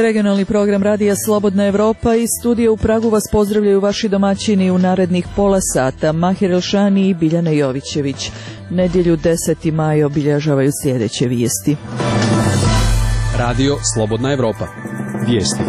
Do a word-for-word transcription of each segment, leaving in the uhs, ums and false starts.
Regionalni program Radija Slobodna Evropa iz studija u Pragu vas pozdravljaju vaši domaćini u narednih pola sata. Mahir Elšani i Biljana Jovićević. Nedjelju deseti maj obilježavaju sljedeće vijesti. Radio Slobodna Evropa. Vijesti.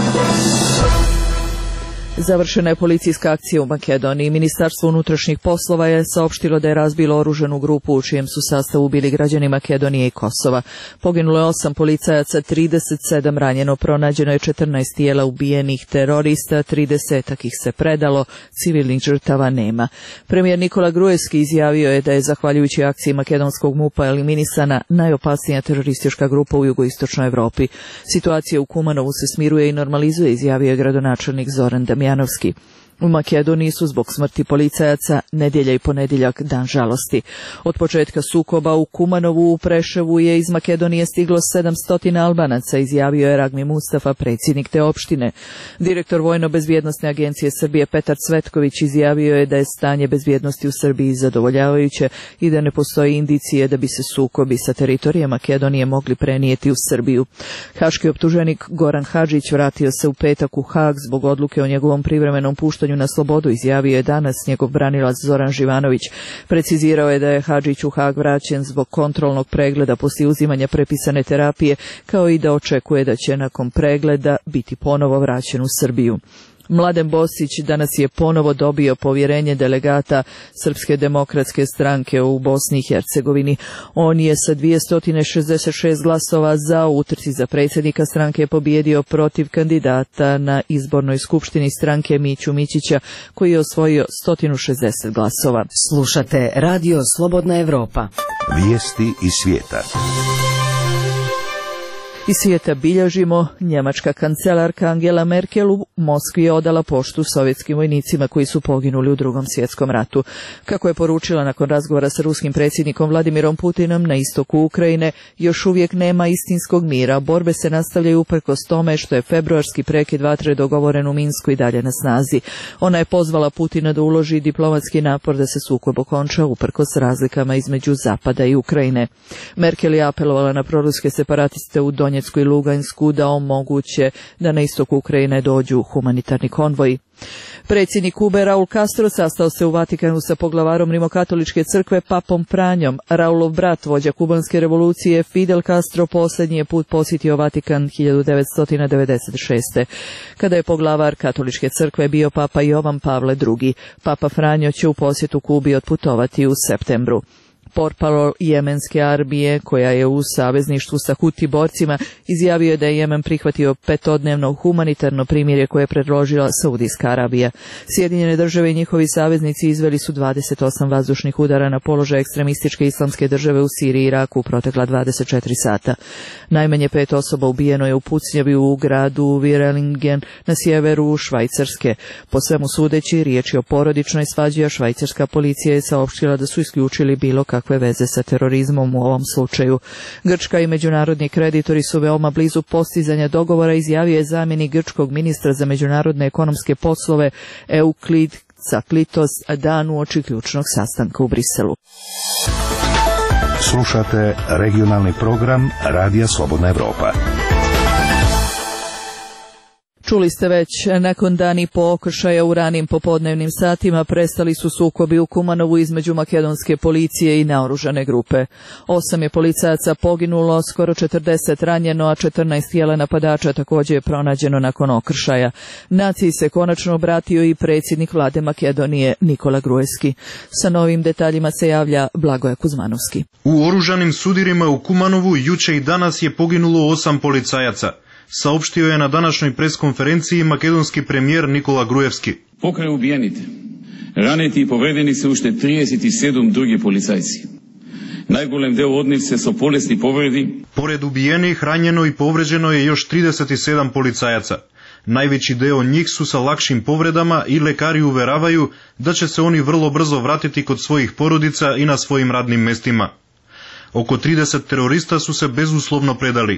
Završena je policijska akcija u Makedoniji. Ministarstvo unutrašnjih poslova je saopštilo da je razbilo oružanu grupu u čijem su sastavu bili građani Makedonije i Kosova. Poginulo je osam policajaca, trideset sedam ranjeno, pronađeno je četrnaest tijela ubijenih terorista, tridesetak ih se predalo, civilnih žrtava nema. Premijer Nikola Gruevski izjavio je da je zahvaljujući akciji makedonskog MUP-a eliminisana najopasnija teroristička grupa u jugoistočnoj Evropi. Situacija u Kumanovu se smiruje i normalizuje, izjavio je gradonačelnik Zoran Damjanović. Janovski. U Makedoniji su zbog smrti policajaca nedjelja i ponedjeljak dan žalosti. Od početka sukoba u Kumanovu u Preševu je iz Makedonije stiglo sedamsto Albanaca, izjavio je Ragmi Mustafa, predsjednik te opštine. Direktor Vojno-bezbjednosne agencije Srbije Petar Cvetković izjavio je da je stanje bezbjednosti u Srbiji zadovoljavajuće i da ne postoji indicije da bi se sukobi sa teritorija Makedonije mogli prenijeti u Srbiju. Haški optuženik Goran Hadžić vratio se u petak u Hag zbog odluke o njegovom privremenom puštanju na slobodu, izjavio je danas njegov branilac Zoran Živanović. Precizirao je da je Hadžić u Hag vraćen zbog kontrolnog pregleda poslije uzimanja prepisane terapije, kao i da očekuje da će nakon pregleda biti ponovo vraćen u Srbiju. Mladen Bosić danas je ponovo dobio povjerenje delegata Srpske demokratske stranke u Bosni i Hercegovini. On je sa dvjesto šezdeset šest glasova za u utrci za predsjednika stranke pobijedio protiv kandidata na izbornoj skupštini stranke Miću Mićića, koji je osvojio sto šezdeset glasova. Slušate Radio Slobodna Evropa. Vijesti iz svijeta. Iz svijeta bilježimo, njemačka kancelarka Angela Merkel u Moskvi je odala poštu sovjetskim vojnicima koji su poginuli u Drugom svjetskom ratu. Kako je poručila nakon razgovora sa ruskim predsjednikom Vladimirom Putinom na istoku Ukrajine, još uvijek nema istinskog mira. Borbe se nastavljaju uprkos tome što je februarski prekid vatre dogovoren u Minsku i dalje na snazi. Ona je pozvala Putina da uloži diplomatski napor da se sukob okonča uprkos razlikama između Zapada i Ukrajine. Merkel je apelovala na proruske separatiste u Donjecku i Lugansku da omoguće da na istoku Ukrajine dođu humanitarni konvoji. Predsjednik Kube Raul Castro sastao se u Vatikanu sa poglavarom Rimokatoličke crkve papom Franjom. Raulov brat, vođa kubanske revolucije Fidel Castro, posljednji je put posjetio Vatikan hiljadu devetsto devedeset šeste. Kada je poglavar katoličke crkve bio papa Jovan Pavle drugi. Papa Franjo će u posjetu Kubi otputovati u septembru. Portparol jemenske armije, koja je u savezništvu sa Huti borcima, izjavio je da je Jemen prihvatio petodnevno humanitarno primirje koje je predložila Saudijska Arabija. Sjedinjene države i njihovi saveznici izveli su dvadeset osam vazdušnih udara na položaj ekstremističke islamske države u Siriji i Iraku u protekla dvadeset četiri sata. Najmanje pet osoba ubijeno je u pucnjavi u gradu Virelingen na sjeveru Švajcarske. Po svemu sudeći, riječ je o porodičnoj svađi, a švajcarska policija je saopštila da su isključili bilo kakve veze sa terorizmom u ovom slučaju. Grčka i međunarodni kreditori su veoma blizu postizanja dogovora, izjavio je zamjenik grčkog ministra za međunarodne ekonomske poslove Euklid Tsaklitos dan uoči ključnog sastanka u Briselu. Slušate regionalni program Radija Slobodna Evropa. Čuli ste već, nakon dani po okršaja u ranim popodnevnim satima prestali su sukobi u Kumanovu između makedonske policije i naoružane grupe. Osam je policajaca poginulo, skoro četrdeset ranjeno, a četrnaest tijela napadača također je pronađeno nakon okršaja. Naciji se konačno obratio i predsjednik vlade Makedonije Nikola Gruevski. Sa novim detaljima se javlja Blagoje Kuzmanovski. U oružanim sudirima u Kumanovu juče i danas je poginulo osam policajaca. Saopštio je na današnjoj preskonferenciji makedonski premijer Nikola Gruevski. Pokraj ubijenih, raneti i povedeni se ušte trideset sedam drugi policajci. Najgolem deo od njih se so polesni povredi. Pored ubijenih, ranjeno i povređeno je još trideset sedam policajaca. Najveći deo njih su sa lakšim povredama i lekari uveravaju da će se oni vrlo brzo vratiti kod svojih porodica i na svojim radnim mestima. Oko trideset terorista su se bezuslovno predali.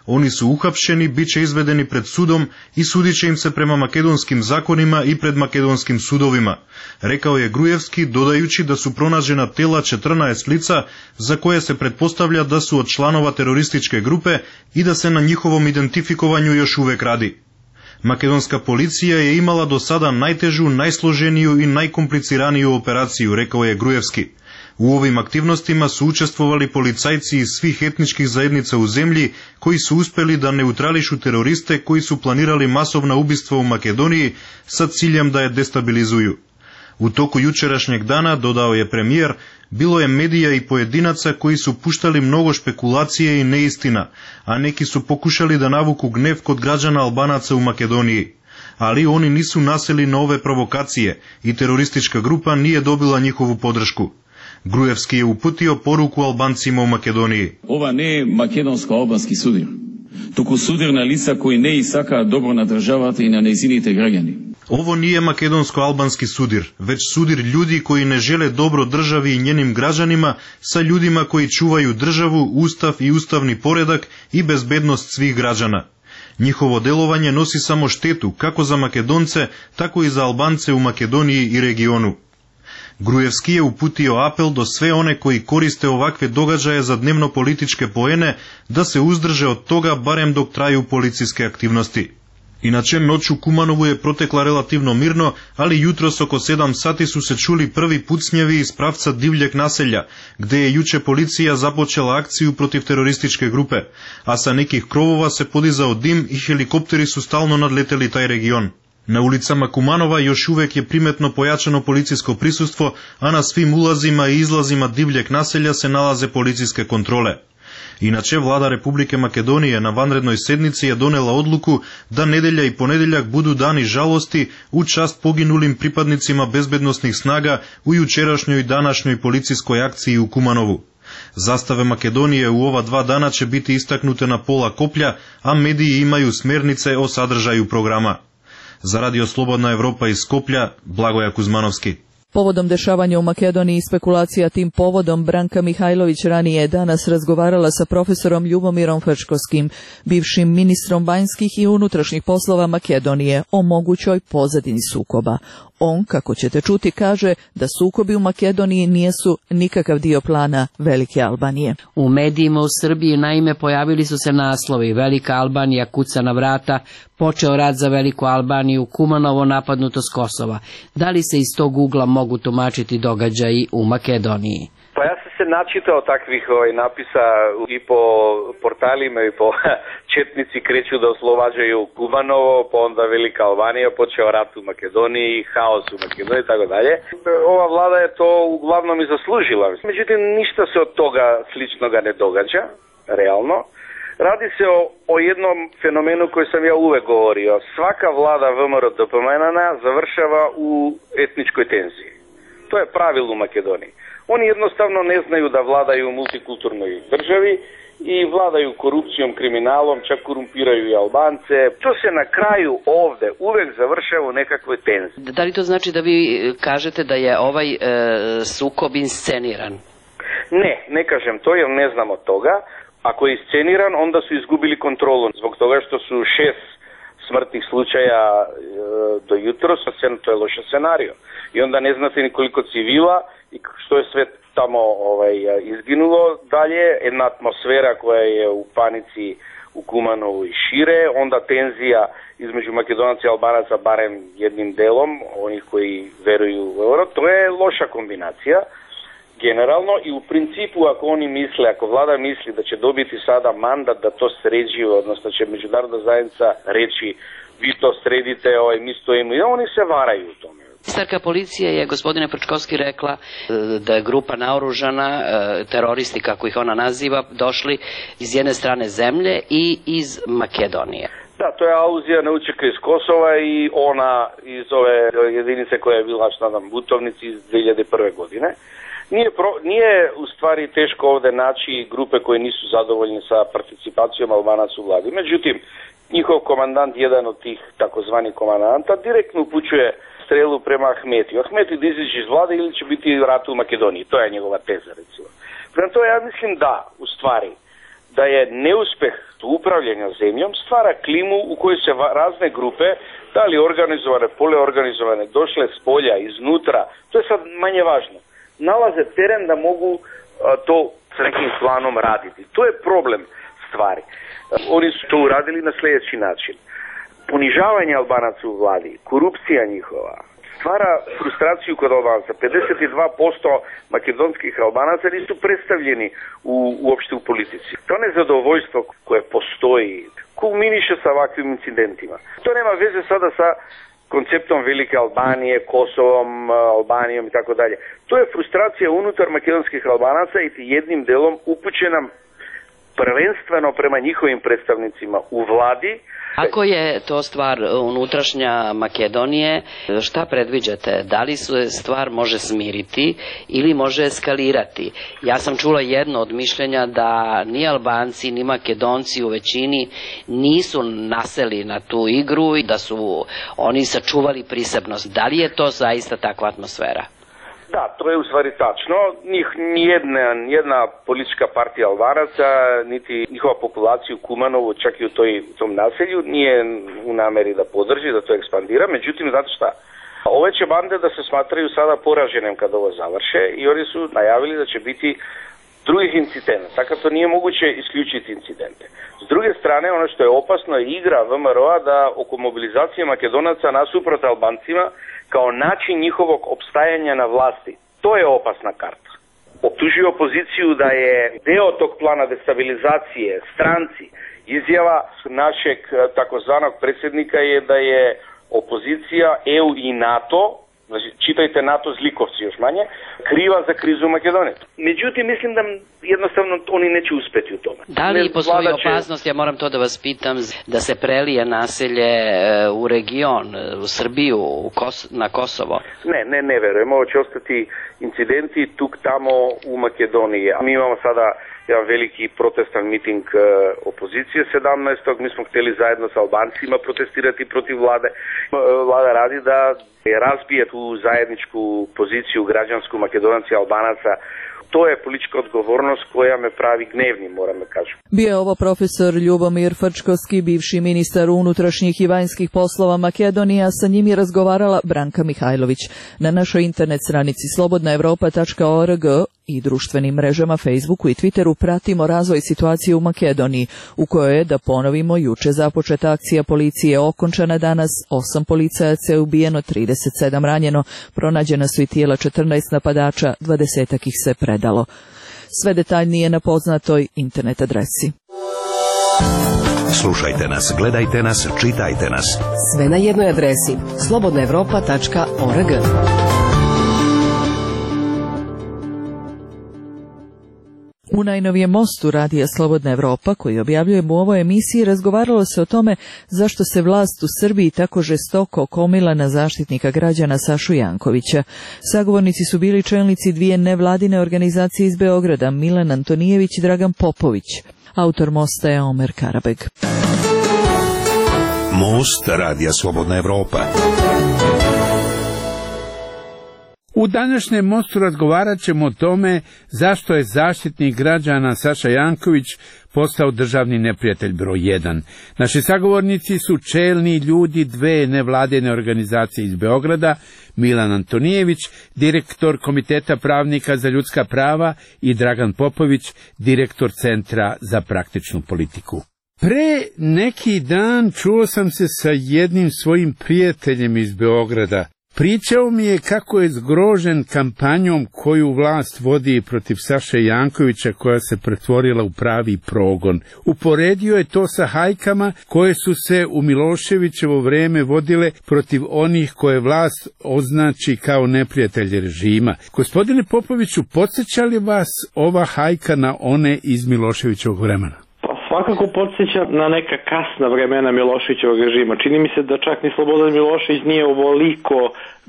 Oni su uhapšeni, bit će izvedeni pred sudom i sudit će im se prema makedonskim zakonima i pred makedonskim sudovima, rekao je Gruevski, dodajući da su pronađena tela četrnaest lica za koje se pretpostavlja da su od članova terorističke grupe i da se na njihovom identifikovanju još uvek radi. Makedonska policija je imala do sada najtežu, najsloženiju i najkompliciraniju operaciju, rekao je Gruevski. U ovim aktivnostima su učestvovali policajci iz svih etničkih zajednica u zemlji koji su uspeli da neutrališu teroriste koji su planirali masovna ubistva u Makedoniji sa ciljem da je destabilizuju. U toku jučerašnjeg dana, dodao je premijer, bilo je medija i pojedinaca koji su puštali mnogo špekulacije i neistina, a neki su pokušali da navuku gnev kod građana Albanaca u Makedoniji. Ali oni nisu naseli na ove provokacije i teroristička grupa nije dobila njihovu podršku. Gruevski je uputio poruku Albancima u Makedoniji. Ова не е македонско-албански судир, туку судир на лица кои не и сакаат добро на државата и на нејзините граѓани. Ovo nije makedonsko-albanski sudir, već sudir ljudi koji ne žele dobro državi i njenim građanima sa ljudima koji čuvaju državu, ustav i ustavni poredak i bezbednost svih građana. Njihovo delovanje nosi samo štetu kako za Makedonce, tako i za Albance u Makedoniji i regionu. Gruevski je uputio apel do sve one koji koriste ovakve događaje za dnevno političke poene da se uzdrže od toga barem dok traju policijske aktivnosti. Inače, noć u Kumanovu je protekla relativno mirno, ali jutros oko sedam sati su se čuli prvi pucnjevi iz pravca divljeg naselja, gde je juče policija započela akciju protiv terorističke grupe, a sa nekih krovova se podizao dim i helikopteri su stalno nadleteli taj region. Na ulicama Kumanova još uvek je primetno pojačano policijsko prisustvo, a na svim ulazima i izlazima divljeg naselja se nalaze policijske kontrole. Inače, vlada Republike Makedonije na vanrednoj sednici je donela odluku da nedelja i ponedeljak budu dani žalosti u čast poginulim pripadnicima bezbednosnih snaga u jučerašnjoj i današnjoj policijskoj akciji u Kumanovu. Zastave Makedonije u ova dva dana će biti istaknute na pola koplja, a mediji imaju smernice o sadržaju programa. Za Radio Slobodna Evropa iz Skoplja, Blagoja Kuzmanovski. Povodom dešavanja u Makedoniji i spekulacija tim povodom, Branka Mihajlović ranije je danas razgovarala sa profesorom Ljubomirom Frčkovskim, bivšim ministrom vanjskih i unutrašnjih poslova Makedonije, o mogućoj pozadini sukoba. On, kako ćete čuti, kaže da sukobi u Makedoniji nisu nikakav dio plana Velike Albanije. U medijima u Srbiji naime pojavili su se naslovi: Velika Albanija kuca na vrata, počeo rat za Veliku Albaniju, Kumanovo napadnuto s Kosova. Da li se iz tog ugla mogu tumačiti događaji u Makedoniji? Pa ja sam se načitao takvih ovaj, napisa i po portalima i po četnici kreću da oslobađaju Kumanovo, pa onda Velika Albanija, počeo rat u Makedoniji, haos u Makedoniji i tako dalje. Ova vlada je to uglavnom i zaslužila. Međutim, ništa se od toga sličnoga ne događa, realno. Radi se o, o jednom fenomenu koji sam ja uvek govorio. Svaka vlada V M R O D P M N završava u etničkoj tenziji. To je pravilo u Makedoniji. Oni jednostavno ne znaju da vladaju u multikulturnoj državi i vladaju korupcijom, kriminalom, čak korumpiraju i Albance. To se na kraju ovde uvek završava u nekakvoj tenziji. Da li to znači da vi kažete da je ovaj e, sukob insceniran? Ne, ne kažem to jer ne znam od toga. Ako je isceniran, onda su izgubili kontrolu zbog toga što su šest smrtnih slučaja e, do jutros, to je loš scenario. I onda ne znate ni koliko civila i što je sve tamo ovaj, izginulo. Dalje, jedna atmosfera koja je u panici u Kumanovu i šire, onda tenzija između Makedonaca i Albanaca barem jednim delom, onih koji veruju u euro. To je loša kombinacija. Generalno i u principu ako oni misle, ako vlada misli da će dobiti sada mandat da to sređuju, odnosno će međunarodna zajednica reći vi to sredite, ovaj, mi stojimo i oni se varaju u tome. Ministarka policije je, gospodine Frčkovski, rekla da je grupa naoružana, teroristi kako ih ona naziva, došli iz jedne strane zemlje i iz Makedonije. Da, to je aluzija na učeka iz Kosova i ona iz ove jedinice koja je bila šta nam butovnici iz dve hiljade prve. godine. Nije, pro, nije u stvari teško ovde naći grupe koje nisu zadovoljne sa participacijom Albanaca u vladi. Međutim, njihov komandant, jedan od tih takozvanih komandanta, direktno upućuje strelu prema Ahmetiju. Ahmetiju da izađe iz vlade ili će biti rat u Makedoniji. To je njegova teza, recimo. Prema to ja mislim da, u stvari, da je neuspeh upravljanja zemljom stvara klimu u kojoj se razne grupe, da li organizovane, poleorganizovane, došle s polja, iznutra, to je sad manje važno, nalaze teren da mogu a, to s nekim planom raditi. To je problem stvari. Oni su to uradili na sljedeći način. Ponižavanje Albanaca u vladi, korupcija njihova, stvara frustraciju kod Albanaca. pedeset dva posto makedonskih Albanaca nisu predstavljeni u, uopšte u politici. To nezadovoljstvo koje postoji, kulminiše sa ovakvim incidentima. To nema veze sada sa konceptom Velike Albanije, Kosovom, Albanijom i tako dalje. To je frustracija unutar makedonskih Albanaca i ti jednim delom upućena prvenstveno prema njihovim predstavnicima u vladi. Ako je to stvar unutrašnja Makedonije, šta predviđate? Da li se stvar može smiriti ili može eskalirati? Ja sam čula jedno od mišljenja da ni Albanci ni Makedonci u većini nisu naseli na tu igru i da su oni sačuvali prisebnost. Da li je to zaista takva atmosfera? Da, to je u stvari tačno. Njih, nijedna, nijedna politička partija Albanaca, niti njihova populacija u Kumanovu, čak i u, toj, u tom naselju, nije u nameri da podrži, da to ekspandira. Međutim, znate šta? Ove će bande da se smatraju sada poraženim kad ovo završe i oni su najavili da će biti drugih incidenta. Tako to nije moguće isključiti incidente. S druge strane, ono što je opasno je igra V M R O-a da oko mobilizacije Makedonaca nasuprot Albancima kao način njihovog opstajanja na vlasti. To je opasna karta. Optužio opoziciju da je deo tog plana destabilizacije, stranci. Izjava našeg takozvanog predsjednika je da je opozicija, E U i NATO, znači čitajte NATO zlikovci još manje, kriva za krizu u Makedoniji. Međutim, mislim da jednostavno oni neće uspeti u tome. Da li postoji opasnost, ja moram to da vas pitam, da se prelije naselje u region, u Srbiju, u Kos- na Kosovo? Ne, ne, ne verujem. Ovo će ostati incidenti tuk tamo u Makedoniji. Mi imamo sada jedan veliki protestan miting uh, opozicije sedamnaestog Mi smo htjeli zajedno sa Albancima protestirati protiv vlade. Vlada radi da razbije tu zajedničku poziciju građansku Makedonaca i Albanaca. To je politička odgovornost koja me pravi gnevnim, moram da kažem. Bio je ovo profesor Ljubomir Frčkovski, bivši ministar unutrašnjih i vanjskih poslova Makedonije, a sa njim je razgovarala Branka Mihajlović. Na našoj internet stranici slobodna evropa tačka org i društvenim mrežama Facebooku i Twitteru pratimo razvoj situacije u Makedoniji, u kojoj je, da ponovimo, juče započeta akcija policije okončana danas, osam policajaca je ubijeno, trideset sedam ranjeno, pronađena su i tijela četrnaest napadača, dvadesetak ih se predalo. Sve detaljnije na poznatoj internet adresi. Slušajte nas, gledajte nas, čitajte nas. Sve na jednoj adresi slobodna evropa tačka org. U najnovijem mostu radija Slobodna Evropa, koji objavljujemo u ovoj emisiji, razgovaralo se o tome zašto se vlast u Srbiji tako žestoko komila na zaštitnika građana Sašu Jankovića. Sagovornici su bili čelnici dvije nevladine organizacije iz Beograda, Milan Antonijević i Dragan Popović. Autor mosta je Omer Karabeg. Most radija Slobodna Evropa. U današnjem mostu razgovarat ćemo o tome zašto je zaštitnik građana Saša Janković postao državni neprijatelj broj jedan. Naši sagovornici su čelni ljudi dve nevladine organizacije iz Beograda, Milan Antonijević, direktor Komiteta pravnika za ljudska prava, i Dragan Popović, direktor Centra za praktičnu politiku. Pre neki dan čuo sam se sa jednim svojim prijateljem iz Beograda. Pričao mi je kako je zgrožen kampanjom koju vlast vodi protiv Saše Jankovića, koja se pretvorila u pravi progon. Uporedio je to sa hajkama koje su se u Miloševićevo vreme vodile protiv onih koje vlast označi kao neprijatelje režima. Gospodine Popoviću, podsjeća li vas ova hajka na one iz Miloševićevog vremena? Svakako podsjeća na neka kasna vremena Miloševićevog režima. Čini mi se da čak ni Slobodan Milošević nije ovoliko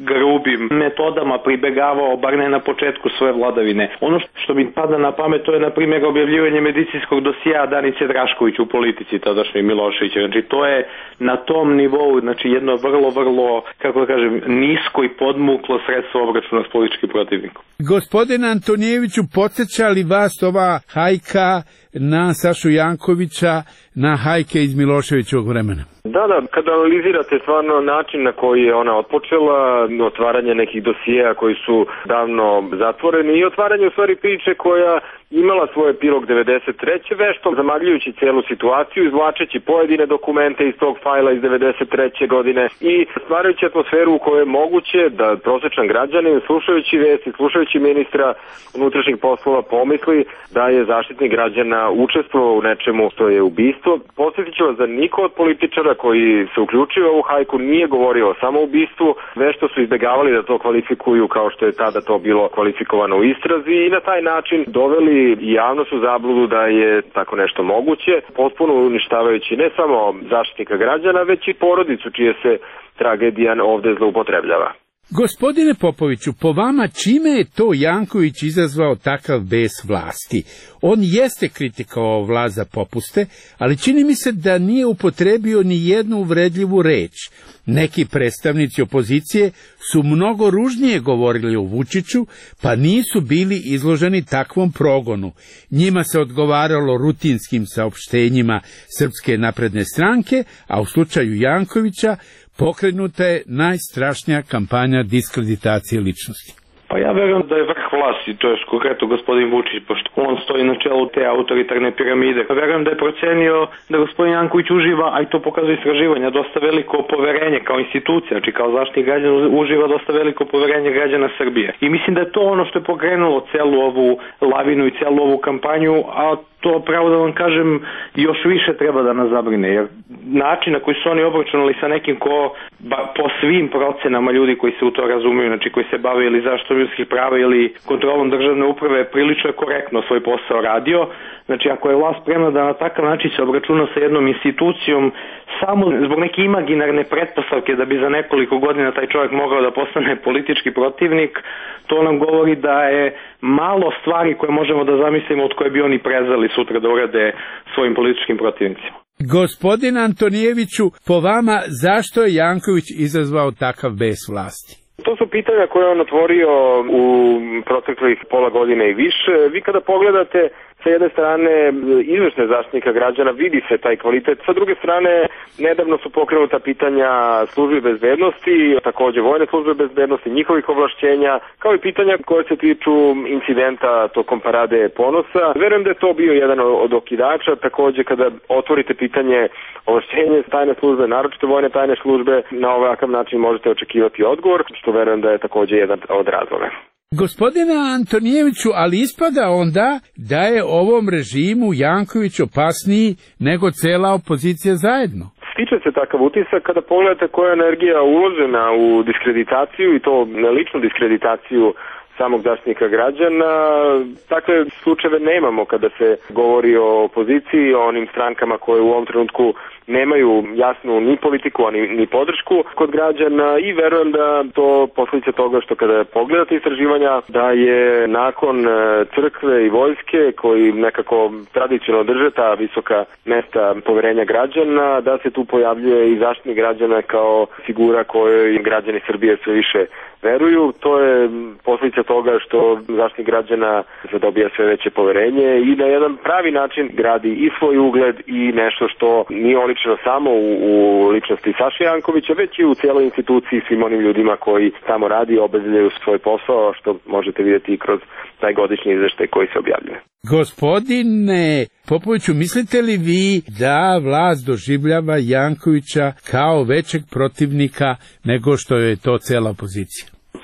grubim metodama pribegavao, bar ne na početku svoje vladavine. Ono što mi pada na pamet, to je, na primjer, objavljivanje medicinskog dosija Danice Drašković u politici tadašnjoj Miloševića. Znači, to je na tom nivou, znači, jedno vrlo, vrlo, kako da kažem, nisko i podmuklo sredstvo obračuna s političkim protivnikom. Gospodine Antonijeviću, podsjeća li vas ova hajka na Sašu Jankovića, na hajke iz Miloševićevog vremena? Da, da, kada analizirate stvarno način na koji je ona otpočela, otvaranje nekih dosijeja koji su davno zatvoreni i otvaranje u stvari priče koja imala svoj epilog devedeset treće veštom, zamagljujući celu situaciju, izvlačeći pojedine dokumente iz tog fajla iz devedeset treće godine i stvarajući atmosferu u kojoj je moguće da prosječan građanin, slušajući vesti, slušajući ministra unutrašnjih poslova, pomisli da je zaštitnik građana učestvovao u nečemu što je ubistvo. Podsjetit ću vas da niko od političara koji se uključio u ovu hajku nije govorio o samoubistvu, vešto su izbjegavali da to kvalifikuju kao što je tada to bilo kvalifikovano u istrazi i na taj način doveli javnost u zabludu da je tako nešto moguće, potpuno uništavajući ne samo zaštitnika građana, već i porodicu čije se tragedija ovde zloupotrebljava. Gospodine Popoviću, po vama čime je to Janković izazvao takav bes vlasti? On jeste kritikovao vlast za popuste, ali čini mi se da nije upotrebio ni jednu uvredljivu reč. Neki predstavnici opozicije su mnogo ružnije govorili o Vučiću, pa nisu bili izloženi takvom progonu. Njima se odgovaralo rutinskim saopštenjima Srpske napredne stranke, a u slučaju Jankovića pokrenuta je najstrašnija kampanja diskreditacije ličnosti. Pa ja verujem da je vrh vlasti, to je konkretno gospodin Vučić, pošto on stoji na čelu te autoritarne piramide. Verujem da je procenio da gospodin Janković uživa, a i to pokazuje istraživanja, dosta veliko poverenje kao institucija, znači kao zaštitnik građana uživa dosta veliko poverenje građana Srbije. I mislim da je to ono što je pokrenulo celu ovu lavinu i celu ovu kampanju, a to, pravo da vam kažem, još više treba da nas zabrine, jer način na koji su oni obračunali sa nekim ko ba, po svim procenama ljudi koji se u to razumiju, znači koji se bave ili zaštitom ljudskih prava ili kontrolom državne uprave, prilično je korektno svoj posao radio. Znači, ako je vlast spremna da na takav način se obračuna sa jednom institucijom samo zbog neke imaginarne pretpostavke da bi za nekoliko godina taj čovjek mogao da postane politički protivnik, to nam govori da je malo stvari koje možemo da zamislimo od koje bi oni prezali sutra da urade svojim političkim protivnicima. Gospodin Antonijeviću, po vama, zašto je Janković izazvao takav bes vlasti? To su pitanja koje on otvorio u proteklih pola godine i više. Vi kada pogledate sa jedne strane izvršne zaštitnika građana, vidi se taj kvalitet. Sa druge strane, nedavno su pokrenuta pitanja službi bezbednosti, takođe vojne službe bezbednosti, njihovih ovlašćenja, kao i pitanja koje se tiču incidenta tokom parade ponosa. Verujem da je to bio jedan od okidača. Takođe, kada otvorite pitanje ovlašćenja tajne službe, naročito vojne tajne službe, na ovakav način možete očekivati odgovor, što verujem da je takođe jedan od razloga. Gospodine Antonijeviću, ali ispada onda da je ovom režimu Janković opasniji nego cela opozicija zajedno. Stiče se takav utisak kada pogledate koja je energija uložena u diskreditaciju i to ličnu diskreditaciju samog zaštitnika građana. Takve slučajeve nemamo kada se govori o opoziciji, o onim strankama koje u ovom trenutku nemaju jasnu ni politiku, ni, ni podršku kod građana i verujem da to posljedica toga što kada pogledate istraživanja da je nakon crkve i vojske koji nekako tradicionalno drže ta visoka mesta poverenja građana, da se tu pojavljuje i zaštitnik građana kao figura kojoj građani Srbije sve više veruju. To je posljedica toga što zaštitnik građana zadobija sve veće poverenje i na jedan pravi način gradi i svoj ugled i nešto što nije oličeno samo u, u ličnosti Saše Jankovića, već i u cijeloj instituciji, svim onim ljudima koji tamo radi i obavljaju svoj posao, što možete vidjeti i kroz taj godišnji izveštaj koji se objavljuje. Gospodine Popoviću, mislite li vi da vlast doživljava Jankovića kao većeg protivnika nego što je to cela opozicija?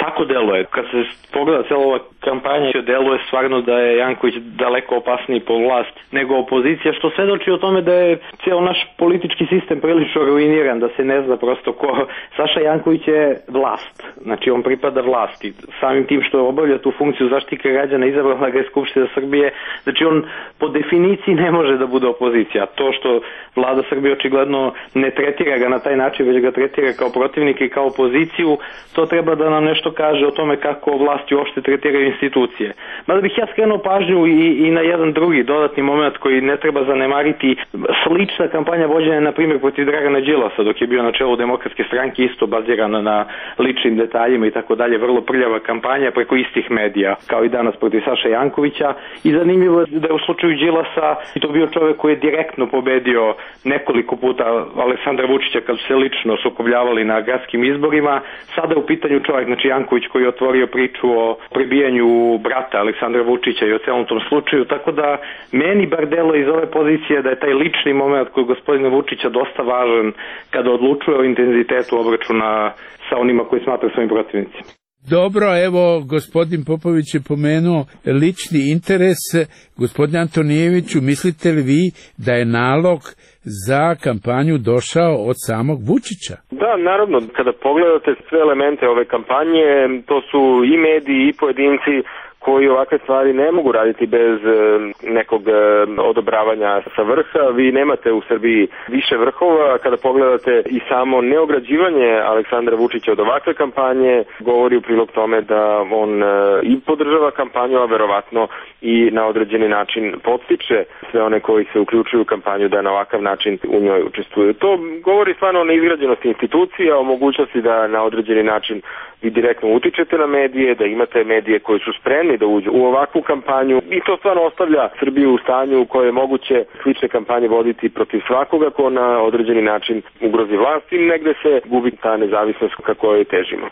Tako deluje. Kad se pogleda cijela ova kampanja, deluje stvarno da je Janković daleko opasniji po vlast nego opozicija, što svedoči o tome da je cijel naš politički sistem prilično ruiniran, da se ne zna prosto ko. Saša Janković je vlast, znači on pripada vlasti. Samim tim što obavlja tu funkciju Zaštitnika građana, izabrala ga je Skupština Srbije, znači on po definiciji ne može da bude opozicija. To što vlada Srbije očigledno ne tretira ga na taj način, već ga tretira kao protivnika i kao opoziciju, to treba da nam nešto kaže o tome kako vlasti uopšte tretiraju institucije. Mada bih ja skrenuo pažnju i, i na jedan drugi dodatni moment koji ne treba zanemariti. Slična kampanja vođena na primjer protiv Dragana Đilasa dok je bio na čelu Demokratske stranke, isto bazirana na ličnim detaljima i tako dalje, vrlo prljava kampanja preko istih medija kao i danas protiv Saša Jankovića. I zanimljivo je da je u slučaju Đilasa i to bio čovjek koji je direktno pobedio nekoliko puta Aleksandra Vučića kad su se lično sukobljavali na gradskim izborima. Sada je u pitanju čovjek, znači Janković, koji je otvorio priču o prebijanju brata Aleksandra Vučića i o celom tom slučaju, tako da meni bar delo iz ove pozicije da je taj lični moment kod gospodina Vučića dosta važan kada odlučuje o intenzitetu obračuna sa onima koji smatra svojim protivnicima. Dobro, evo, gospodin Popović je pomenuo lični interes. Gospodin Antonijeviću, mislite li vi da je nalog za kampanju došao od samog Vučića? Da, naravno, kada pogledate sve elemente ove kampanje, to su i mediji i pojedinci koji ovakve stvari ne mogu raditi bez e, nekog e, odobravanja sa vrha. Vi nemate u Srbiji više vrhova. Kada pogledate i samo neograđivanje Aleksandra Vučića od ovakve kampanje, govori u prilog tome da on e, i podržava kampanju, a verovatno i na određeni način podstiče sve one koji se uključuju u kampanju da na ovakav način u njoj učestvuju. To govori stvarno o neizgrađenosti institucija, o mogućnosti da na određeni način vi direktno utičete na medije, da imate medije koji su spremni da uđu u ovakvu kampanju i to stvarno ostavlja Srbiju u stanju u kojoj je moguće slične kampanje voditi protiv svakoga ko na određeni način ugrozi vlast i negde se gubi ta nezavisnost ka kojoj težimo.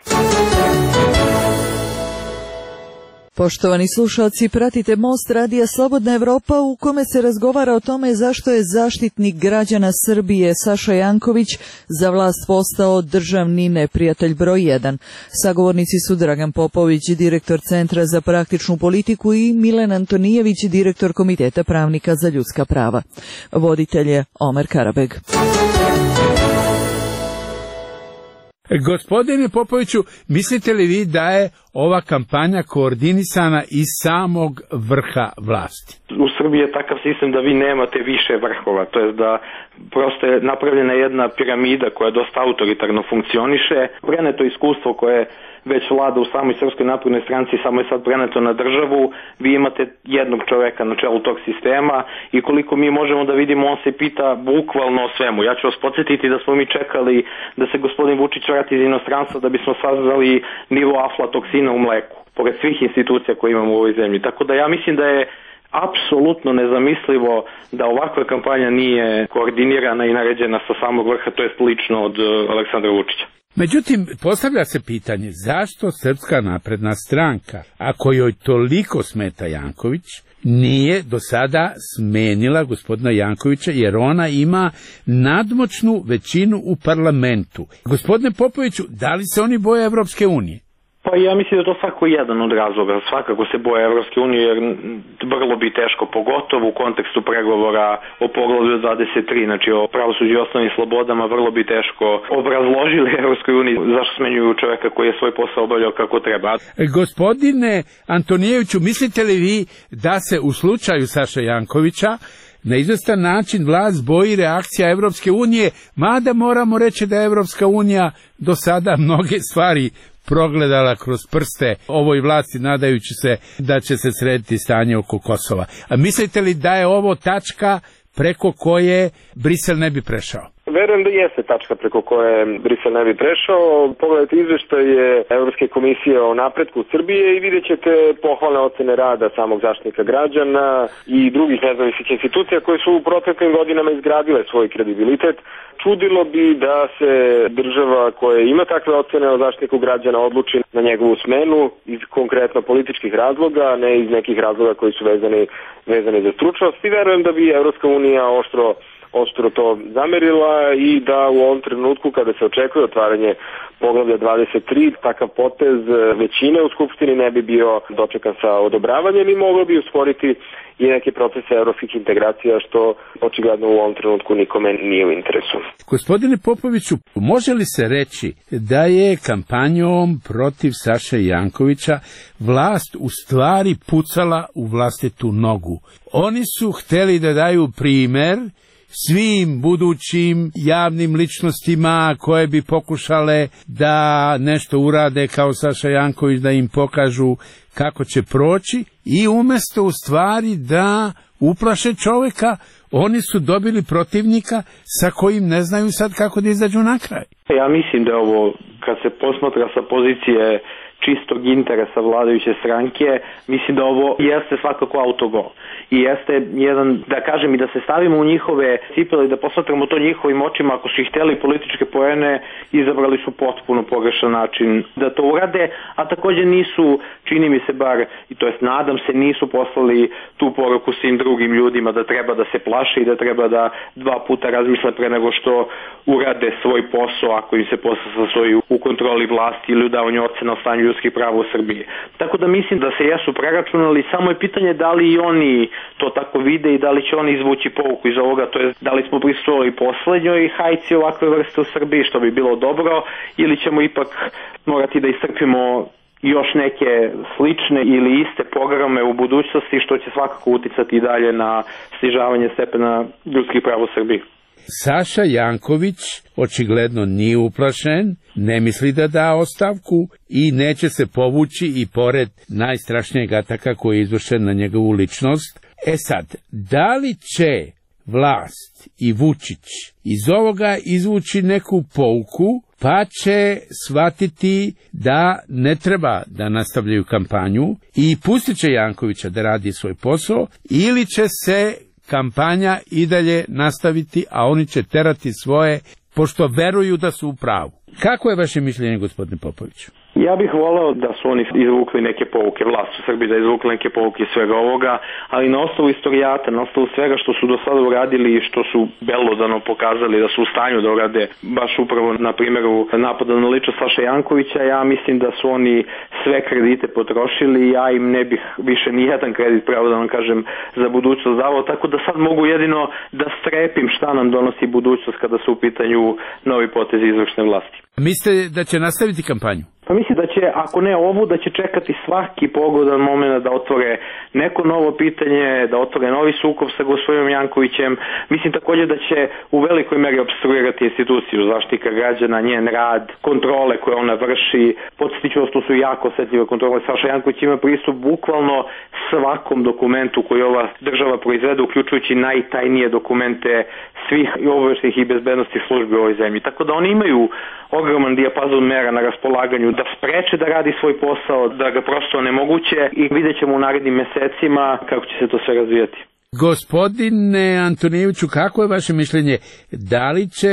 Poštovani slušalci, pratite Most radija Slobodna Evropa u kome se razgovara o tome zašto je zaštitnik građana Srbije Saša Janković za vlast postao državni neprijatelj broj jedan. Sagovornici su Dragan Popović, direktor Centra za praktičnu politiku i Milan Antonijević, direktor Komiteta pravnika za ljudska prava. Voditelj je Omer Karabeg. Gospodine Popoviću, mislite li vi da je ova kampanja koordinisana iz samog vrha vlasti? U Srbiji je takav sistem da vi nemate više vrhova, to je da prosto je napravljena jedna piramida koja dosta autoritarno funkcioniše. Preneto iskustvo koje već vlada u samoj Srpskoj naprednoj stranci, samo je sad preneto na državu. Vi imate jednog čoveka na čelu tog sistema i koliko mi možemo da vidimo, on se pita bukvalno o svemu. Ja ću vas podsjetiti da smo mi čekali da se gospodin Vučić vrati iz inostranstva da bismo saznali nivo aflatoksina u mleku, pored svih institucija koje imamo u ovoj zemlji. Tako da ja mislim da je apsolutno nezamislivo da ovakva kampanja nije koordinirana i naređena sa samog vrha, to jest lično od Aleksandra Vučića. Međutim, postavlja se pitanje zašto Srpska napredna stranka, ako joj toliko smeta Janković, nije do sada smenila gospodina Jankovića, jer ona ima nadmoćnu većinu u parlamentu. Gospodine Popoviću, da li se oni boje Evropske unije? Pa ja mislim da to svako jedan od razloga. Svakako se boje Evropske unije jer vrlo bi teško, pogotovo u kontekstu pregovora o poglavlju dvadeset tri, znači o pravosuđu i osnovnim slobodama, vrlo bi teško obrazložili Evropskoj uniji zašto smenjuju čoveka koji je svoj posao obavljao kako treba. Gospodine Antonijeviću, mislite li vi da se u slučaju Saše Jankovića na izvestan način vlast boji reakcija Evropske unije, mada moramo reći da je Evropska unija do sada mnoge stvari progledala kroz prste ovoj vlasti, nadajući se da će se srediti stanje oko Kosova. A mislite li da je ovo tačka preko koje Brisel ne bi prešao? Verujem da jeste tačka preko koje Brisel ne bi prešao. Pogledajte izveštaje Evropske komisije o napretku Srbije i vidjet ćete pohvalne ocene rada samog zaštitnika građana i drugih nezavisnih institucija koje su u proteklim godinama izgradile svoj kredibilitet. Čudilo bi da se država koja ima takve ocene o zaštitniku građana odluči na njegovu smenu iz konkretno političkih razloga, a ne iz nekih razloga koji su vezani, vezani za stručnost. I verujem da bi Evropska unija oštro oštro to zamerila i da u ovom trenutku kada se očekuje otvaranje poglavlja dvadeset tri, takav potez većine u Skupštini ne bi bio dočekan sa odobravanjem i mogao bi usporiti i neke procese evropskih integracija, što očigledno u ovom trenutku nikome nije u interesu. Gospodine Popoviću, može li se reći da je kampanjom protiv Saše Jankovića vlast u stvari pucala u vlastitu nogu? Oni su hteli da daju primer svim budućim javnim ličnostima koje bi pokušale da nešto urade kao Saša Janković, da im pokažu kako će proći, i umesto u stvari da uplaše čoveka, oni su dobili protivnika sa kojim ne znaju sad kako da izađu na kraj. Ja mislim da ovo, kad se posmatra sa pozicije čistog interesa vladajuće stranke, mislim da ovo jeste svakako autogol. I jeste jedan, da kažem, i da se stavimo u njihove cipele i da posmatramo to njihovim očima, ako su ih hteli političke poene, izabrali su potpuno pogrešan način da to urade, a također nisu, čini mi se bar, i to jest nadam se, nisu poslali tu poruku svim drugim ljudima da treba da se plaše i da treba da dva puta razmisle pre nego što urade svoj posao, ako im se posao sastoji u kontroli vlasti ili u davanju ocena o stanju ljudskih prava u Srbiji. Tako da mislim da se jesu preračunali, samo je pitanje da li i oni to tako vide i da li će oni izvući pouku iz ovoga, to je da li smo prisustvovali poslednjoj hajci ovakve vrste u Srbiji, što bi bilo dobro, ili ćemo ipak morati da istrpimo još neke slične ili iste programe u budućnosti, što će svakako uticati i dalje na snižavanje stepena ljudskih prava u Srbiji. Saša Janković očigledno nije uplašen, ne misli da da ostavku i neće se povući i pored najstrašnijeg ataka koji je izvršen na njegovu ličnost. E sad, da li će vlast i Vučić iz ovoga izvući neku pouku, pa će shvatiti da ne treba da nastavljaju kampanju i pustit će Jankovića da radi svoj posao, ili će se kampanja i dalje nastaviti, a oni će terati svoje, pošto veruju da su u pravu. Kako je vaše mišljenje, gospodine Popoviću? Ja bih voleo da su oni izvukli neke pouke, vlast u Srbiji da izvukli neke pouke svega ovoga, ali na osnovu istorijata, na osnovu svega što su do sada uradili i što su belodano pokazali da su u stanju da urade, baš upravo na primjeru napada na ličnost Saše Jankovića, ja mislim da su oni sve kredite potrošili i ja im ne bih više ni jedan kredit, pravo da vam kažem, za budućnost davao, tako da sad mogu jedino da strepim šta nam donosi budućnost kada su u pitanju novi potezi izvršne vlasti. Mislite da će nastaviti kampanju? Pa mislim da će, ako ne ovu, da će čekati svaki pogodan moment da otvore neko novo pitanje, da otvore novi sukob sa gospodinom Jankovićem. Mislim također da će u velikoj meri opstruirati instituciju Zaštitnika građana, njen rad, kontrole koje ona vrši. Podsjetiću vas, to su jako osetljive kontrole. Saša Janković ima pristup bukvalno svakom dokumentu koji ova država proizvede, uključujući najtajnije dokumente svih obaveštajnih i bezbednostnih službi u ovoj zemlji. Tako da oni imaju ogroman dijapazon mera na raspolaganju da spreče da radi svoj posao, da ga prosto onemoguće, i vidjet ćemo u narednim mesecima kako će se to sve razvijati. Gospodine Antonijeviću, kako je vaše mišljenje? Da li će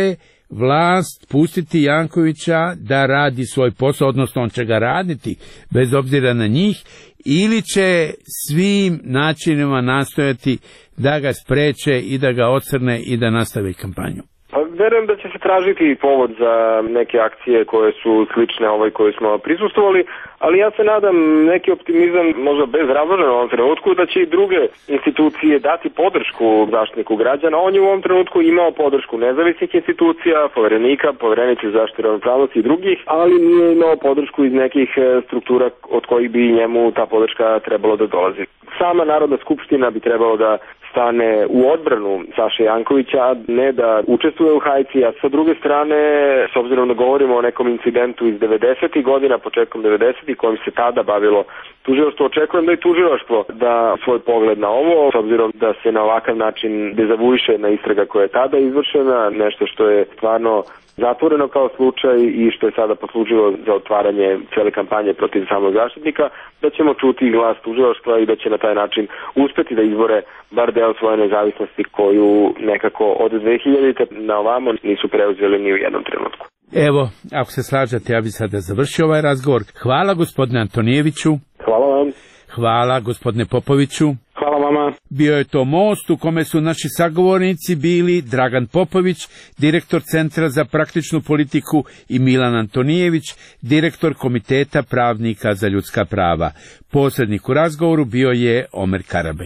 vlast pustiti Jankovića da radi svoj posao, odnosno on će ga raditi bez obzira na njih, ili će svim načinima nastojati da ga spreče i da ga ocrne i da nastavi kampanju? Verujem da će se tražiti povod za neke akcije koje su slične ovoj koje smo prisustvovali, ali ja se nadam neki optimizam, možda bezrazložan u ovom trenutku, da će i druge institucije dati podršku Zaštitniku građana. On je u ovom trenutku imao podršku nezavisnih institucija, poverenika, poverenice za zaštitu ravnopravnosti i drugih, ali nije imao podršku iz nekih struktura od kojih bi njemu ta podrška trebalo da dolazi. Sama Narodna skupština bi trebalo da stane u odbranu Saše Jankovića, ne da učestvuje u hajci, a sa druge strane, s obzirom da govorimo o nekom incidentu iz devedesetih godina, početkom devedesetih, kojim se tada bavilo tužilaštvo, očekujem da i tužilaštvo da svoj pogled na ovo, s obzirom da se na ovakav način dezavuiše na istraga koja je tada izvršena, nešto što je stvarno zatvoreno kao slučaj i što je sada poslužilo za otvaranje cele kampanje protiv samog Zaštitnika, da ćemo čuti glas tužilaštva i da će na taj način uspeti da izbore bar deo svoje nezavisnosti koju nekako od dve hiljadite na ovamo nisu preuzeli ni u jednom trenutku. Evo, ako se slažete, ja bih sada završio ovaj razgovor. Hvala gospodine Antonijeviću. Hvala vam. Hvala gospodine Popoviću. Hvala vam. vama. Bio je to most u kome su naši sagovornici bili Dragan Popović, direktor Centra za praktičnu politiku, i Milan Antonijević, direktor Komiteta pravnika za ljudska prava. Posrednik u razgovoru bio je Omer Karabek.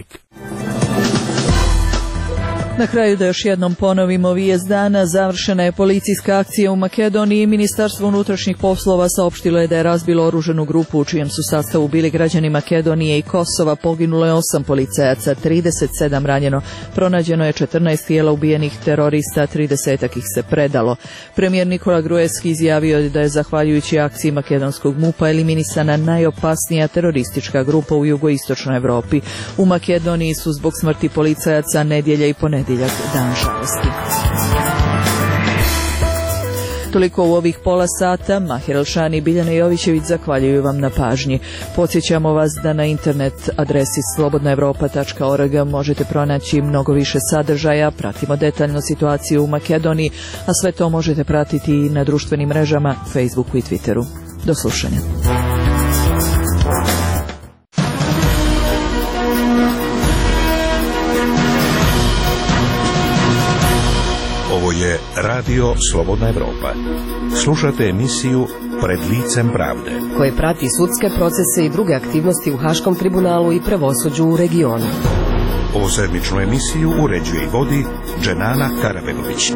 Na kraju da još jednom ponovimo, vijest dana, završena je policijska akcija u Makedoniji. Ministarstvo unutrašnjih poslova saopštilo je da je razbilo oružanu grupu u čijem su sastavu bili građani Makedonije i Kosova. Poginulo je osam policajaca, trideset sedam ranjeno. Pronađeno je četrnaest tijela ubijenih terorista, tridesetak ih se predalo. Premijer Nikola Gruevski izjavio je da je zahvaljujući akciji makedonskog MUP-a eliminisana najopasnija teroristička grupa u jugoistočnoj Europi. U Makedoniji su zbog smrti policajaca nedjelje i ponedjeljak dan žalosti. Toliko u ovih pola sata. Mahir Elšani i Biljana Jovićević zahvaljuju vam na pažnji. Podsjećamo vas da na internet adresi slobodna evropa tačka org možete pronaći mnogo više sadržaja. Pratimo detaljno situaciju u Makedoniji, a sve to možete pratiti i na društvenim mrežama, Facebooku i Twitteru. Do slušanja. Ovo je Radio Slobodna Evropa. Slušate emisiju Pred licem pravde, koje prati sudske procese i druge aktivnosti u Haškom tribunalu i pravosuđu u regionu. Ovu sedmičnu emisiju uređuje i vodi Dženana Karabegović.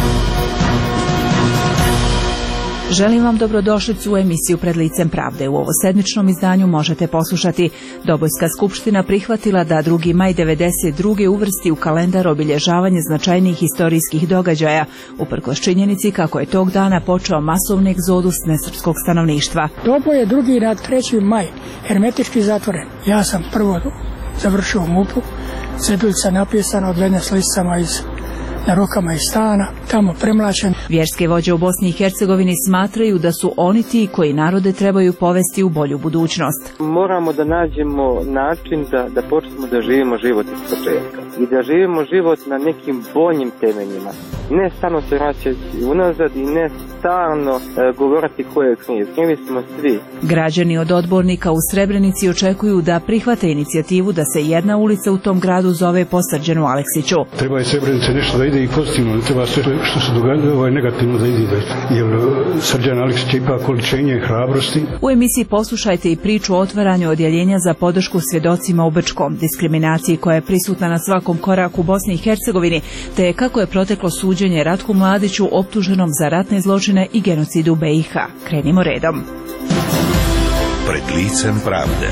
Želim vam dobrodošlicu u emisiju Pred licem pravde. U ovo sedmičnom izdanju možete poslušati: Dobojska skupština prihvatila da drugi maj devedeset druge uvrsti u kalendar obilježavanje značajnijih historijskih događaja, uprkos činjenici kako je tog dana počeo masovni egzodus nesrpskog stanovništva. Doboj je drugi na treći maj hermetički zatvoren. Ja sam prvo završio u MUP-u, ceduljica napisana odvedena s listama iz na rukama iz stana, tamo premlačen. Vjerske vođe u Bosni i Hercegovini smatraju da su oni ti koji narode trebaju povesti u bolju budućnost. Moramo da nađemo način da, da počnemo da živimo život iz početka i da živimo život na nekim boljim temeljima. Ne stalno se vraćati unazad i ne stalno e, govoriti ko je kriv. Krivi smo svi. Građani od odbornika u Srebrenici očekuju da prihvate inicijativu da se jedna ulica u tom gradu zove po Srđanu Aleksiću. Treba je Srebrenica nešto da ide i pozitivno, ne treba sve što se događa ovaj negativno da ide, jer Srđan Aleksić je ipak oličenje hrabrosti. U emisiji poslušajte i priču o otvaranju odjeljenja za podršku svjedocima u Brčkom, diskriminaciji koja je prisutna na svakom koraku u Bosni i Hercegovini, te kako je proteklo suđenje Ratku Mladiću optuženom za ratne zločine i genocidu B i H. Krenimo redom. Pred licem pravde.